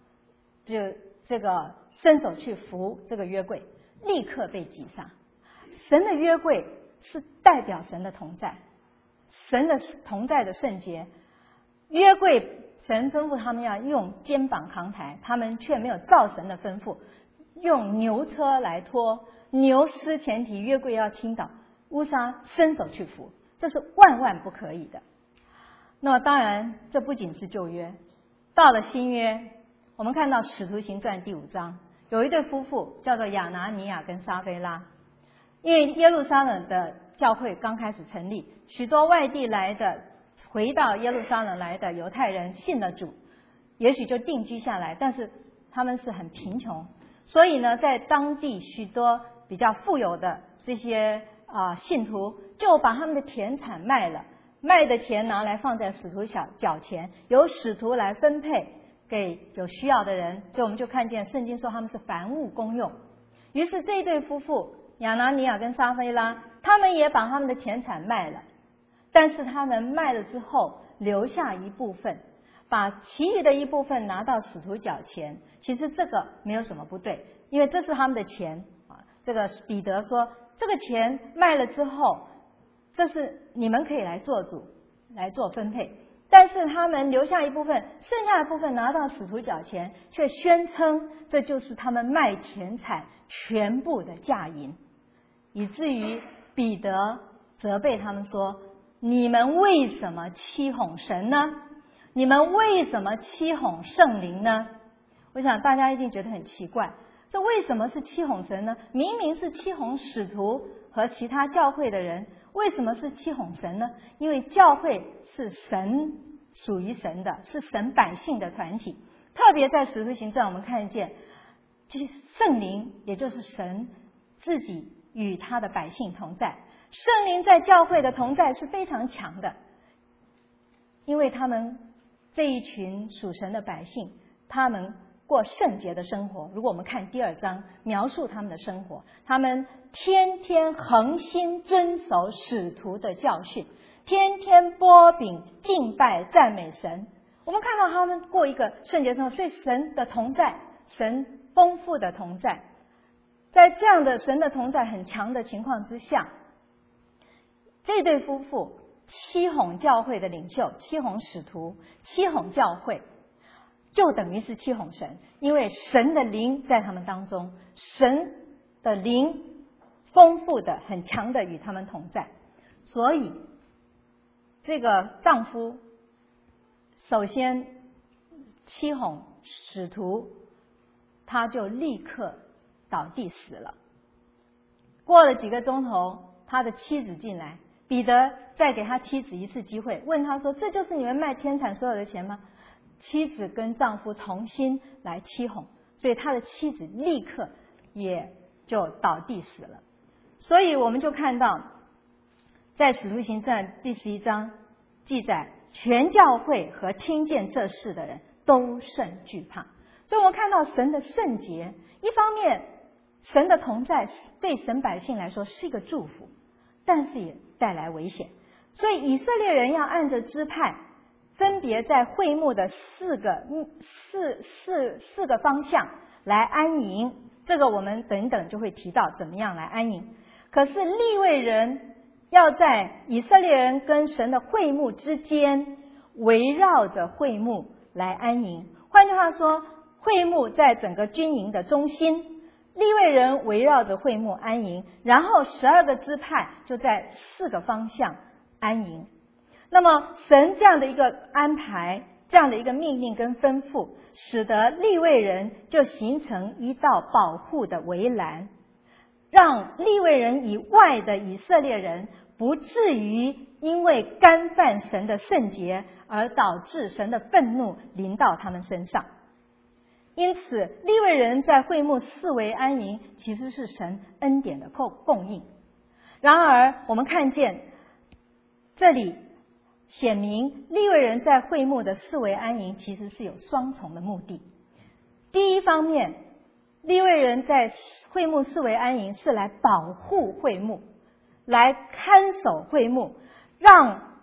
就这个伸手去扶这个约柜，立刻被击杀。神的约柜是代表神的同在，神的同在的圣洁。约柜神吩咐他们要用肩膀扛抬，他们却没有照神的吩咐，用牛车来拖，牛失前蹄，约柜要倾倒，乌撒伸手去扶，这是万万不可以的。那么当然，这不仅是旧约，到了新约，我们看到使徒行传第五章，有一对夫妇叫做亚拿尼亚跟撒非拉。因为耶路撒冷的教会刚开始成立，许多外地来的回到耶路撒冷来的犹太人信了主，也许就定居下来，但是他们是很贫穷，所以呢，在当地许多比较富有的这些啊、呃、信徒就把他们的田产卖了，卖的钱拿来放在使徒小脚前，由使徒来分配给有需要的人，所以我们就看见圣经说他们是凡物公用。于是这一对夫妇亚拿尼亚跟撒非拉，他们也把他们的田产卖了，但是他们卖了之后留下一部分，把其余的一部分拿到使徒脚前。其实这个没有什么不对，因为这是他们的钱啊。这个彼得说，这个钱卖了之后，这是你们可以来做主，来做分配。但是他们留下一部分，剩下的部分拿到使徒脚前，却宣称这就是他们卖田产全部的价银，以至于彼得责备他们说：你们为什么欺哄神呢？你们为什么欺哄圣灵呢？我想大家一定觉得很奇怪，这为什么是欺哄神呢？明明是欺哄使徒和其他教会的人，为什么是欺哄神呢？因为教会是神属于神的，是神百姓的团体。特别在使徒行传我们看见，就是圣灵也就是神自己与他的百姓同在。圣灵在教会的同在是非常强的，因为他们这一群属神的百姓，他们过圣洁的生活。如果我们看第二章描述他们的生活，他们天天恒心遵守使徒的教训，天天擘饼敬拜赞美神。我们看到他们过一个圣洁生活，所以神的同在，神丰富的同在。在这样的神的同在很强的情况之下，这对夫妇欺哄教会的领袖，欺哄使徒，欺哄教会，就等于是欺哄神。因为神的灵在他们当中，神的灵丰富的很强的与他们同在，所以这个丈夫首先欺哄使徒，他就立刻倒地死了。过了几个钟头，他的妻子进来，彼得再给他妻子一次机会，问他说：这就是你们卖天产所有的钱吗？妻子跟丈夫同心来欺哄，所以他的妻子立刻也就倒地死了。所以我们就看到在使徒行传第十一章记载，全教会和听见这事的人都甚惧怕。所以我们看到神的圣洁，一方面神的同在对神百姓来说是一个祝福，但是也带来危险。所以以色列人要按着支派分别在会幕的四个四四四个方向来安营，这个我们等等就会提到怎么样来安营。可是利未人要在以色列人跟神的会幕之间围绕着会幕来安营。换句话说，会幕在整个军营的中心，利未人围绕着会幕安营，然后十二个支派就在四个方向安营。那么神这样的一个安排，这样的一个命令跟吩咐，使得利未人就形成一道保护的围栏，让利未人以外的以色列人不至于因为干犯神的圣洁而导致神的愤怒临到他们身上。因此利未人在会幕四围安营，其实是神恩典的供应。然而我们看见这里显明利未人在会幕的四围安营其实是有双重的目的。第一方面，利未人在会幕四围安营是来保护会幕，来看守会幕，让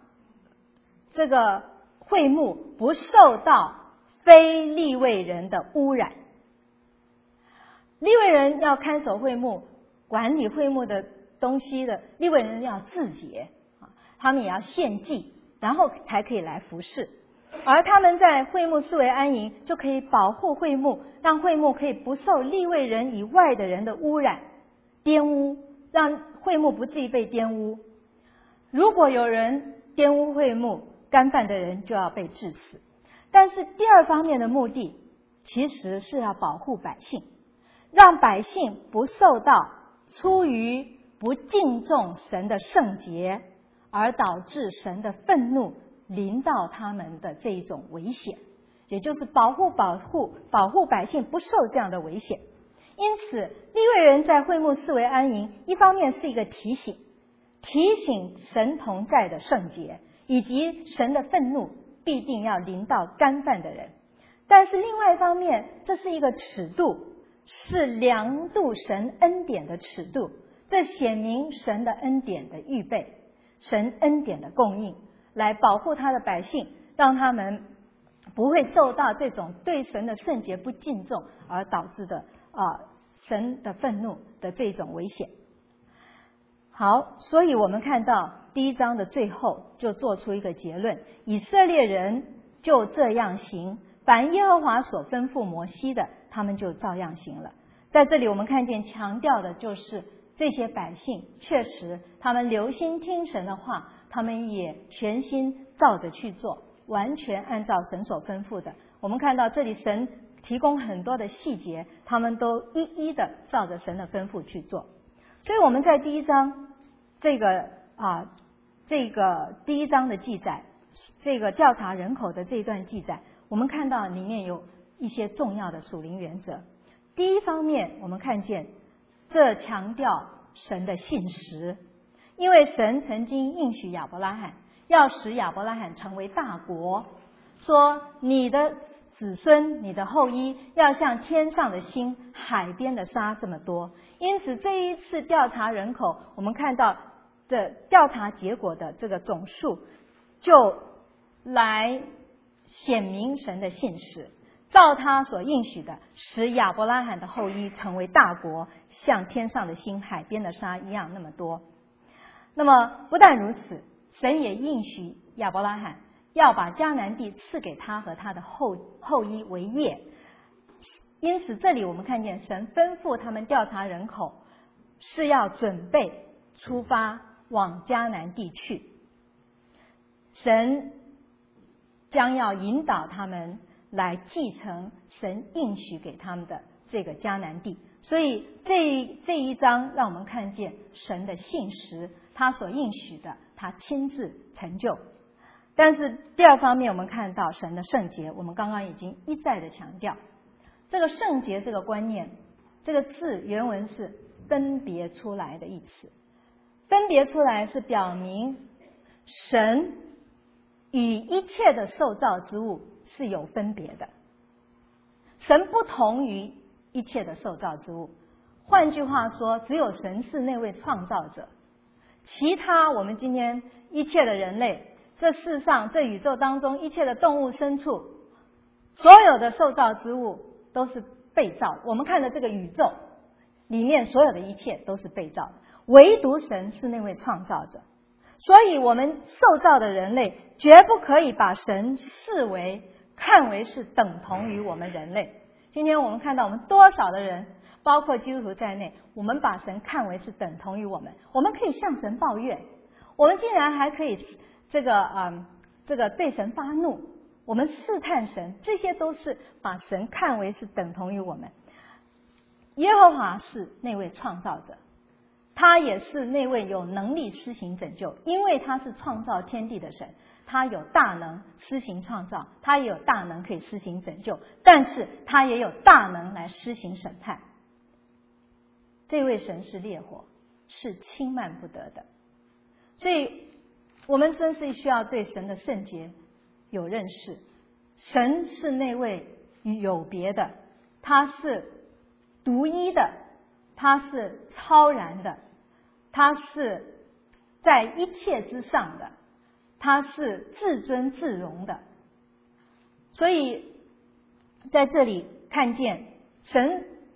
这个会幕不受到非利未人的污染。 利未人要看守会幕，管理会幕的东西的利未人要自洁啊，他们也要献祭，然后才可以来服侍。而他们在会幕四围安营，就可以保护会幕，让会幕可以不受利未人以外的人的污染、玷污，让会幕不至于被玷污。如果有人玷污会幕，干犯的人就要被治死。但是第二方面的目的，其实是要保护百姓，让百姓不受到出于不敬重神的圣洁，而导致神的愤怒临到他们的这一种危险，也就是保护保护保护百姓不受这样的危险。因此利未人在会幕四围安营，一方面是一个提醒，提醒神同在的圣洁，以及神的愤怒必定要临到干犯的人。但是另外一方面，这是一个尺度，是量度神恩典的尺度，这显明神的恩典的预备，神恩典的供应，来保护他的百姓，让他们不会受到这种对神的圣洁不敬重而导致的啊、呃、神的愤怒的这种危险。好，所以我们看到第一章的最后就做出一个结论：以色列人就这样行，凡耶和华所吩咐摩西的，他们就照样行了。在这里我们看见强调的就是这些百姓确实他们留心听神的话，他们也全心照着去做，完全按照神所吩咐的。我们看到这里神提供很多的细节，他们都一一的照着神的吩咐去做。所以我们在第一章这个啊这个第一章的记载，这个调查人口的这一段记载，我们看到里面有一些重要的属灵原则。第一方面，我们看见这强调神的信实，因为神曾经应许亚伯拉罕，要使亚伯拉罕成为大国，说你的子孙、你的后裔要像天上的星、海边的沙这么多。因此这一次调查人口，我们看到这调查结果的这个总数，就来显明神的信实，照他所应许的，使亚伯拉罕的后裔成为大国，像天上的星、海边的沙一样那么多。那么不但如此，神也应许亚伯拉罕要把迦南地赐给他和他的后后裔为业。因此这里我们看见神吩咐他们调查人口，是要准备出发往迦南地去。神将要引导他们来继承神应许给他们的这个迦南地。所以这这一章让我们看见神的信实，他所应许的他亲自成就。但是第二方面，我们看到神的圣洁，我们刚刚已经一再的强调这个圣洁这个观念，这个字原文是分别出来的意思。分别出来是表明神与一切的受造之物是有分别的，神不同于一切的受造之物。换句话说，只有神是那位创造者，其他我们今天一切的人类，这世上这宇宙当中一切的动物牲畜，所有的受造之物都是被造的。我们看的这个宇宙里面所有的一切都是被造的，唯独神是那位创造者。所以我们受造的人类绝不可以把神视为看为是等同于我们人类。今天我们看到我们多少的人，包括基督徒在内，我们把神看为是等同于我们，我们可以向神抱怨，我们竟然还可以这个嗯这个对神发怒，我们试探神，这些都是把神看为是等同于我们。耶和华是那位创造者，他也是那位有能力施行拯救，因为他是创造天地的神，他有大能施行创造，他也有大能可以施行拯救，但是他也有大能来施行审判。这位神是烈火，是轻慢不得的。所以我们真是需要对神的圣洁有认识。神是那位有别的，他是独一的，他是超然的，他是在一切之上的，他是至尊至荣的。所以在这里看见神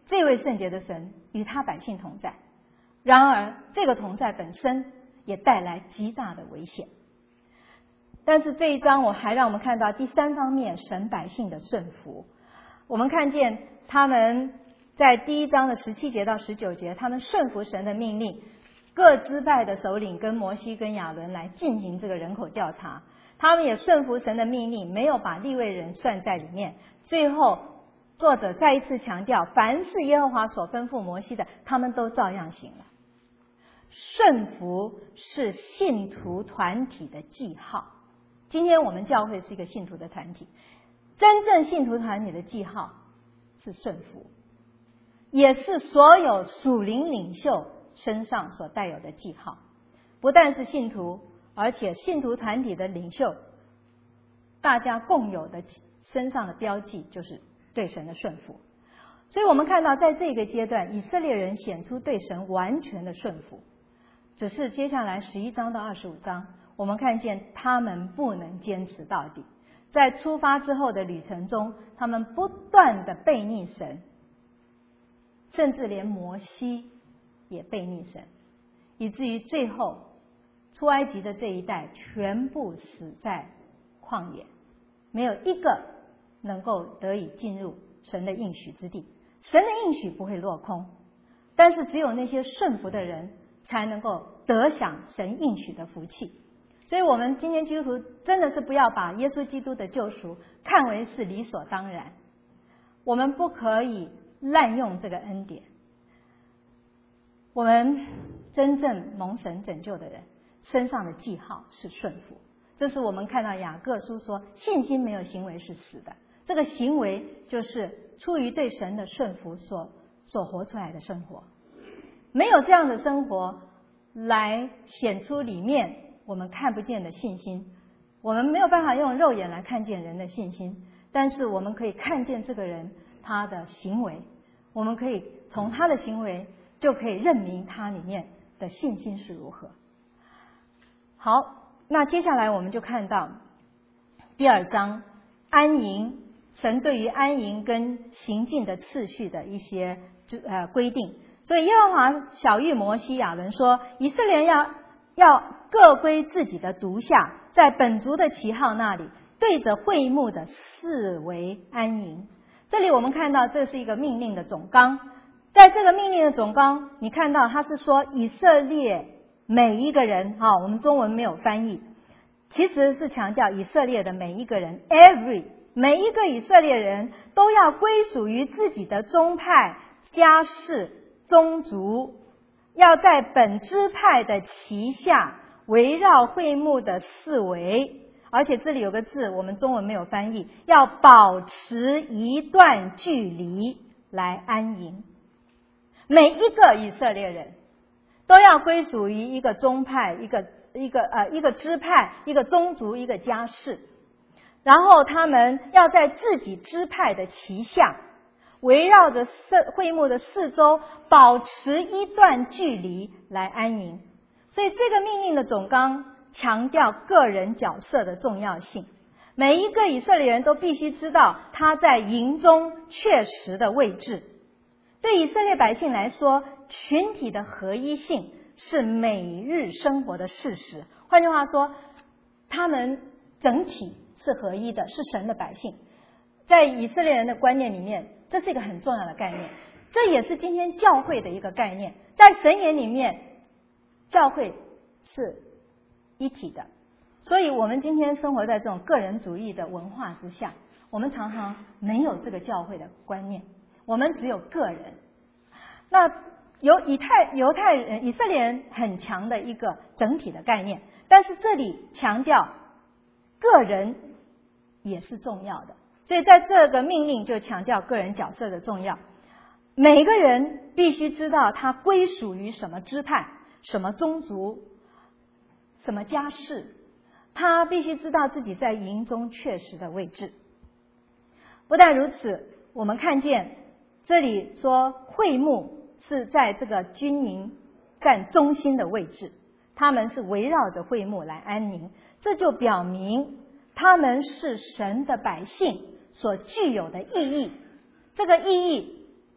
这位圣洁的神与他百姓同在，然而这个同在本身也带来极大的危险。但是这一章我还让我们看到第三方面，神百姓的顺服。我们看见他们在第一章的十七节到十九节，他们顺服神的命令，各支派的首领跟摩西跟亚伦来进行这个人口调查，他们也顺服神的命令，没有把利未人算在里面。最后作者再一次强调，凡是耶和华所吩咐摩西的，他们都照样行了。顺服是信徒团体的记号。今天我们教会是一个信徒的团体，真正信徒团体的记号是顺服，也是所有属灵领袖身上所带有的记号。不但是信徒，而且信徒团体的领袖，大家共有的身上的标记就是对神的顺服。所以我们看到在这个阶段，以色列人显出对神完全的顺服。只是接下来十一章到二十五章，我们看见他们不能坚持到底，在出发之后的旅程中，他们不断的背逆神，甚至连摩西也背逆神，以至于最后出埃及的这一代全部死在旷野，没有一个能够得以进入神的应许之地。神的应许不会落空，但是只有那些顺服的人才能够得享神应许的福气。所以我们今天基督徒真的是不要把耶稣基督的救赎看为是理所当然，我们不可以滥用这个恩典。我们真正蒙神拯救的人身上的记号是顺服，这是我们看到雅各书说信心没有行为是死的，这个行为就是出于对神的顺服所所活出来的生活。没有这样的生活来显出里面我们看不见的信心，我们没有办法用肉眼来看见人的信心，但是我们可以看见这个人他的行为，我们可以从他的行为就可以认明他里面的信心是如何。好，那接下来我们就看到第二章安营，神对于安营跟行进的次序的一些呃规定。所以耶和华晓谕摩西亚伦说，以色列人要要各归自己的族下，在本族的旗号那里对着会幕的四围安营。这里我们看到这是一个命令的总纲，在这个命令的总纲你看到他是说以色列每一个人、哦、我们中文没有翻译，其实是强调以色列的每一个人 every 每一个以色列人都要归属于自己的宗派、家世、宗族，要在本支派的旗下围绕会幕的四围，而且这里有个字我们中文没有翻译，要保持一段距离来安营。每一个以色列人都要归属于一个宗派、一个一个呃一个支派、一个宗族、一个家世，然后他们要在自己支派的旗下围绕着会幕的四周保持一段距离来安营。所以这个命令的总纲强调个人角色的重要性，每一个以色列人都必须知道他在营中确实的位置。对以色列百姓来说，群体的合一性是每日生活的事实。换句话说，他们整体是合一的，是神的百姓。在以色列人的观念里面，这是一个很重要的概念，这也是今天教会的一个概念。在神眼里面，教会是一体的，所以我们今天生活在这种个人主义的文化之下，我们常常没有这个教会的观念，我们只有个人。那有以太犹太人以色列人很强的一个整体的概念，但是这里强调个人也是重要的，所以在这个命令就强调个人角色的重要。每个人必须知道他归属于什么支派、什么宗族、什么家世，他必须知道自己在营中确实的位置。不但如此，我们看见这里说会幕是在这个军营占中心的位置，他们是围绕着会幕来安宁，这就表明他们是神的百姓所具有的意义。这个意义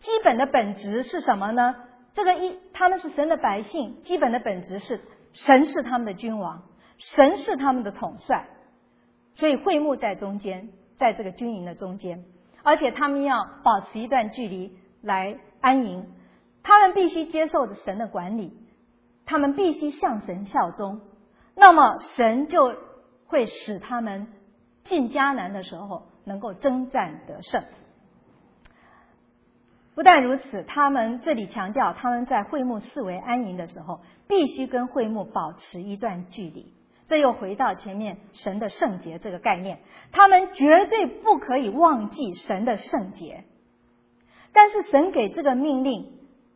基本的本质是什么呢？这个一，他们是神的百姓，基本的本质是神是他们的君王，神是他们的统帅，所以会幕在中间，在这个军营的中间，而且他们要保持一段距离来安营，他们必须接受神的管理，他们必须向神效忠，那么神就会使他们进迦南的时候能够征战得胜。不但如此，他们这里强调他们在会幕四围安营的时候，必须跟会幕保持一段距离。这又回到前面神的圣洁这个概念，他们绝对不可以忘记神的圣洁。但是神给这个命令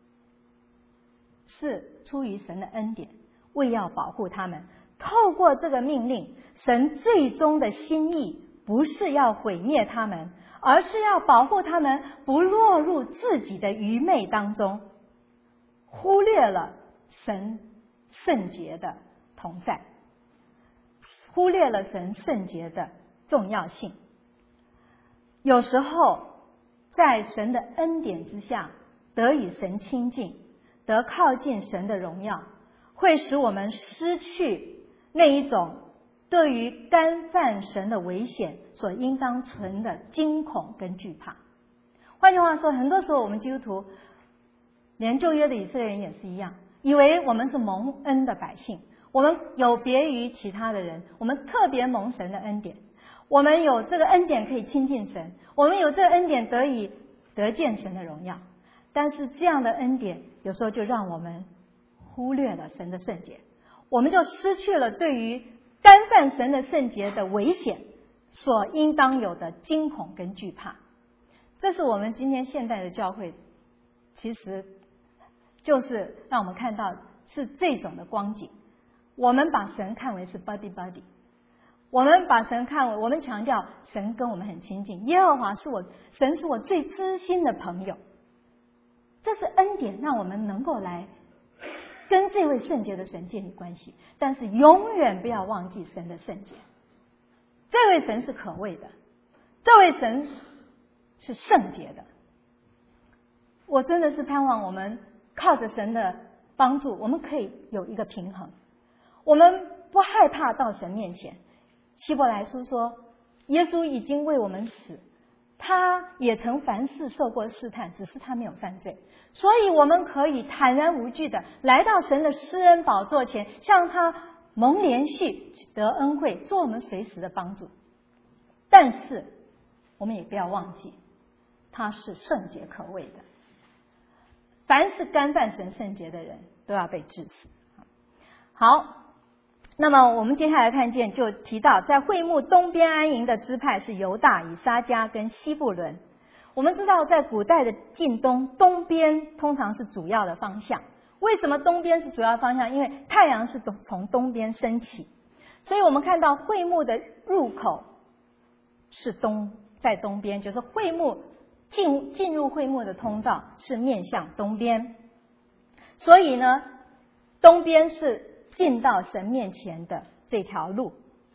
是出于神的恩典，为要保护他们。透过这个命令，神最终的心意不是要毁灭他们，而是要保护他们不落入自己的愚昧当中，忽略了神圣洁的同在，忽略了神圣洁的重要性。有时候在神的恩典之下得与神亲近，得靠近神的荣耀，会使我们失去那一种对于干犯神的危险所应当存的惊恐跟惧怕。换句话说，很多时候我们基督徒，连旧约的以色列人也是一样，以为我们是蒙恩的百姓，我们有别于其他的人，我们特别蒙神的恩典，我们有这个恩典可以亲近神，我们有这个恩典得以得见神的荣耀。但是这样的恩典有时候就让我们忽略了神的圣洁，我们就失去了对于干犯神的圣洁的危险所应当有的惊恐跟惧怕。这是我们今天现代的教会，其实就是让我们看到是这种的光景。我们把神看为是 buddy buddy， 我们把神看为，我们强调神跟我们很亲近，耶和华是我，神是我最知心的朋友。这是恩典，让我们能够来跟这位圣洁的神建立关系，但是永远不要忘记神的圣洁。这位神是可畏的，这位神是圣洁的。我真的是盼望我们靠着神的帮助，我们可以有一个平衡，我们不害怕到神面前。希伯来书说，耶稣已经为我们死，他也曾凡事受过试探，只是他没有犯罪，所以我们可以坦然无惧的来到神的施恩宝座前，向他蒙怜恤，得恩惠，做我们随时的帮助。但是我们也不要忘记，他是圣洁可畏的，凡是干犯神圣洁的人都要被治死。好，那么我们接下来看见就提到，在会幕东边安营的支派是犹大、以撒迦跟西布伦。我们知道在古代的近东，东边通常是主要的方向。为什么东边是主要方向？因为太阳是从东边升起，所以我们看到会幕的入口是东，在东边，就是会幕进进入会幕的通道是面向东边，所以呢，东边是进到神面前的这条路。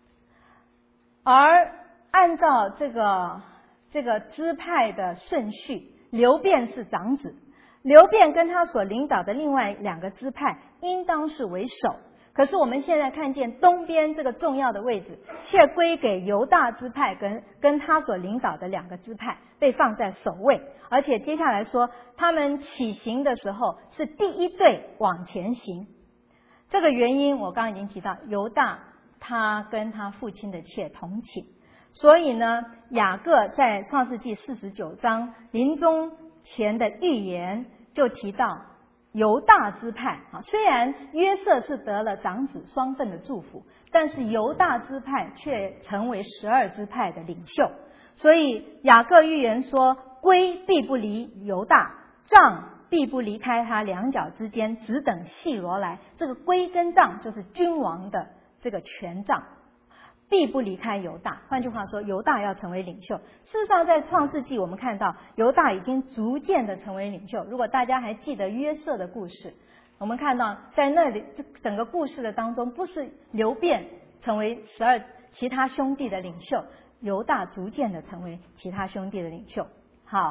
而按照这个这个支派的顺序，流便是长子，流便跟他所领导的另外两个支派应当是为首。可是我们现在看见东边这个重要的位置却归给犹大支派跟跟他所领导的两个支派被放在首位，而且接下来说他们起行的时候是第一队往前行。这个原因我刚刚已经提到，犹大他跟他父亲的妾同寝，所以呢，雅各在创世纪四十九章临终前的预言就提到犹大支派啊，虽然约瑟是得了长子双份的祝福，但是犹大支派却成为十二支派的领袖。所以雅各预言说，龟必不离犹大，杖必不离开他两脚之间，只等细罗来。这个龟跟杖就是君王的这个权杖，必不离开犹大。换句话说，犹大要成为领袖。事实上在创世纪我们看到犹大已经逐渐的成为领袖。如果大家还记得约瑟的故事，我们看到在那里整个故事的当中，不是流便成为十二其他兄弟的领袖，犹大逐渐的成为其他兄弟的领袖。好，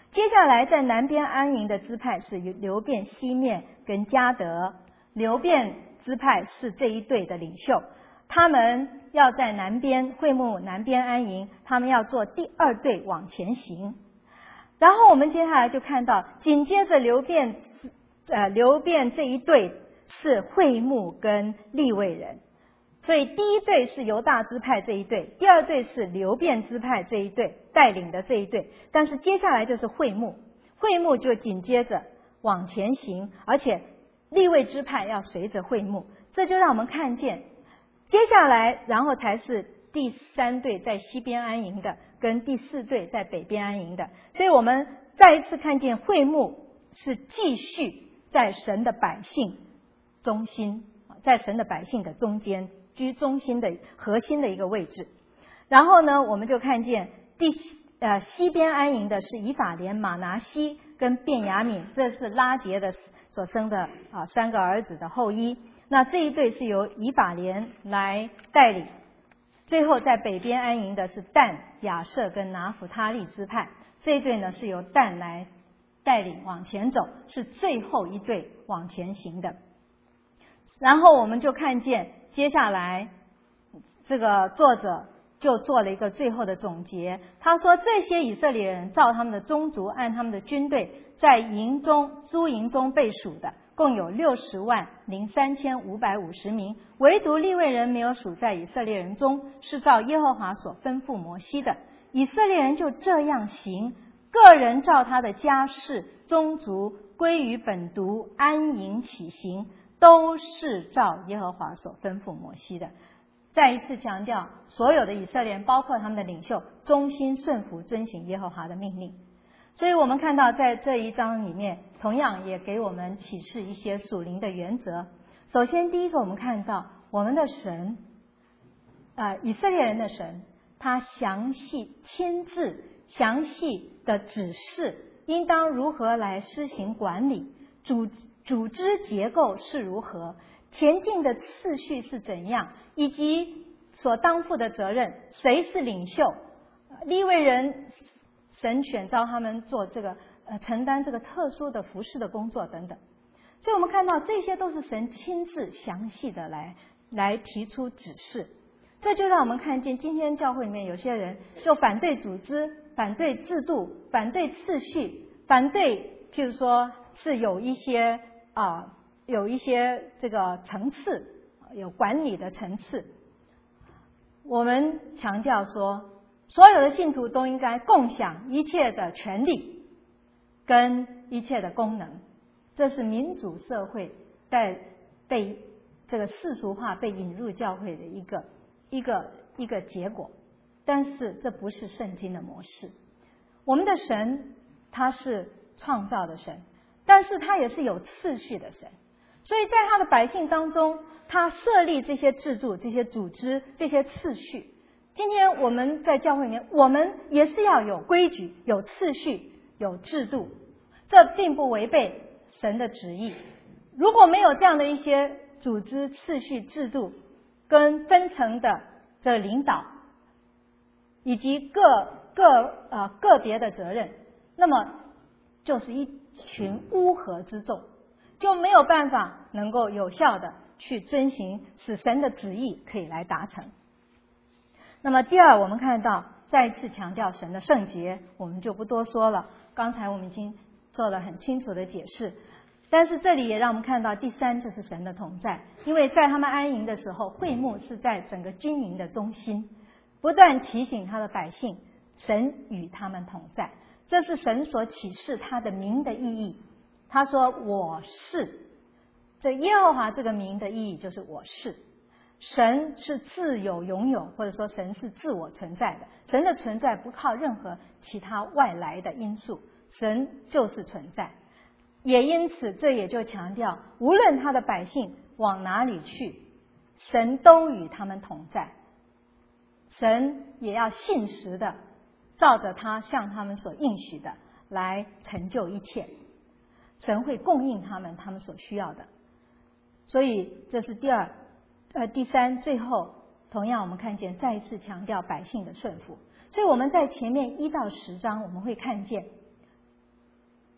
接下来在南边安营的支派是流便、西面跟迦得。流便支派是这一队的领袖，他们要在南边会幕南边安营，他们要做第二队往前行。然后我们接下来就看到，紧接着流便呃流便这一队是会幕跟利未人，所以第一队是犹大支派这一队，第二队是流便支派这一队带领的这一队，但是接下来就是会幕，会幕就紧接着往前行，而且利未支派要随着会幕，这就让我们看见接下来，然后才是第三队在西边安营的，跟第四队在北边安营的。所以我们再一次看见会幕是继续在神的百姓中心，在神的百姓的中间居中心的核心的一个位置。然后呢，我们就看见第呃西边安营的是以法莲、马拿西跟便雅悯，这是拉结的所生的啊三个儿子的后裔。那这一队是由以法莲来带领。最后在北边安营的是但、亚设跟拿弗他利支派，这一队呢是由但来带领往前走，是最后一队往前行的。然后我们就看见接下来这个作者就做了一个最后的总结，他说这些以色列人照他们的宗族按他们的军队在营中诸营中被数的共有六十万零三千五百五十名，唯独利未人没有数在以色列人中，是照耶和华所吩咐摩西的。以色列人就这样行，个人照他的家室宗族归于本族安营起行，都是照耶和华所吩咐摩西的。再一次强调，所有的以色列人包括他们的领袖忠心顺服遵行耶和华的命令。所以我们看到在这一章里面同样也给我们启示一些属灵的原则。首先第一个，我们看到我们的神呃，以色列人的神他详细亲自详细的指示应当如何来施行管理，组组织结构是如何，前进的次序是怎样，以及所当负的责任，谁是领袖，利未人神选召他们做这个呃承担这个特殊的服侍的工作等等。所以我们看到这些都是神亲自详细的来来提出指示。这就让我们看见今天教会里面有些人就反对组织，反对制度，反对次序，反对譬如说是有一些啊、呃、有一些这个层次，有管理的层次。我们强调说所有的信徒都应该共享一切的权利跟一切的功能，这是民主社会在被这个世俗化被引入教会的一个一个一个结果。但是这不是圣经的模式。我们的神他是创造的神，但是他也是有次序的神，所以在他的百姓当中，他设立这些制度、这些组织、这些次序。今天我们在教会里面，我们也是要有规矩、有次序、有制度，这并不违背神的旨意。如果没有这样的一些组织、次序、制度跟分层的这领导，以及各各呃个别的责任，那么就是一群乌合之众，就没有办法能够有效的去遵行，使神的旨意可以来达成。那么第二，我们看到再一次强调神的圣洁，我们就不多说了，刚才我们已经做了很清楚的解释。但是这里也让我们看到第三，就是神的同在。因为在他们安营的时候，会幕是在整个军营的中心，不断提醒他的百姓，神与他们同在，这是神所启示他的名的意义。他说我是，这耶和华这个名的意义就是我是。神是自有永有，或者说神是自我存在的，神的存在不靠任何其他外来的因素，神就是存在。也因此这也就强调，无论他的百姓往哪里去，神都与他们同在，神也要信实的照着他向他们所应许的来成就一切，神会供应他们他们所需要的。所以这是第二呃，第三，最后同样我们看见再一次强调百姓的顺服。所以我们在前面一到十章我们会看见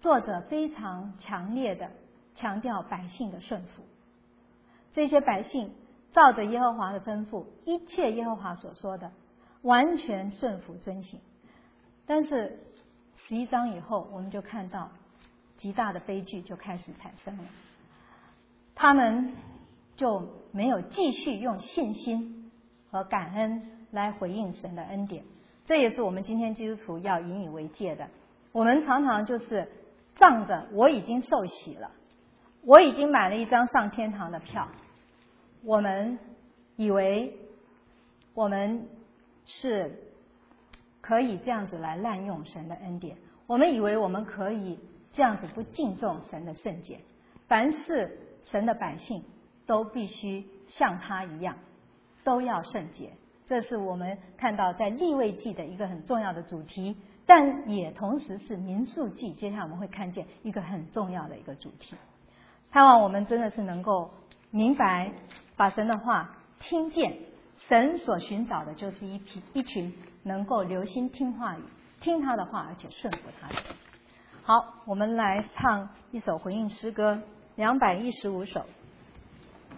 作者非常强烈的强调百姓的顺服。这些百姓照着耶和华的吩咐，一切耶和华所说的，完全顺服遵行。但是十一章以后，我们就看到极大的悲剧就开始产生了，他们就没有继续用信心和感恩来回应神的恩典。这也是我们今天基督徒要引以为戒的。我们常常就是仗着我已经受洗了，我已经买了一张上天堂的票，我们以为我们是可以这样子来滥用神的恩典，我们以为我们可以这样子不敬重神的圣洁。凡是神的百姓都必须像他一样，都要圣洁。这是我们看到在利未记的一个很重要的主题，但也同时是民数记接下来我们会看见一个很重要的一个主题。盼望我们真的是能够明白，把神的话听见。神所寻找的就是一批一群能够留心听话语、听他的话而且顺服他的人。好，我们来唱一首回应诗歌两百一十五首。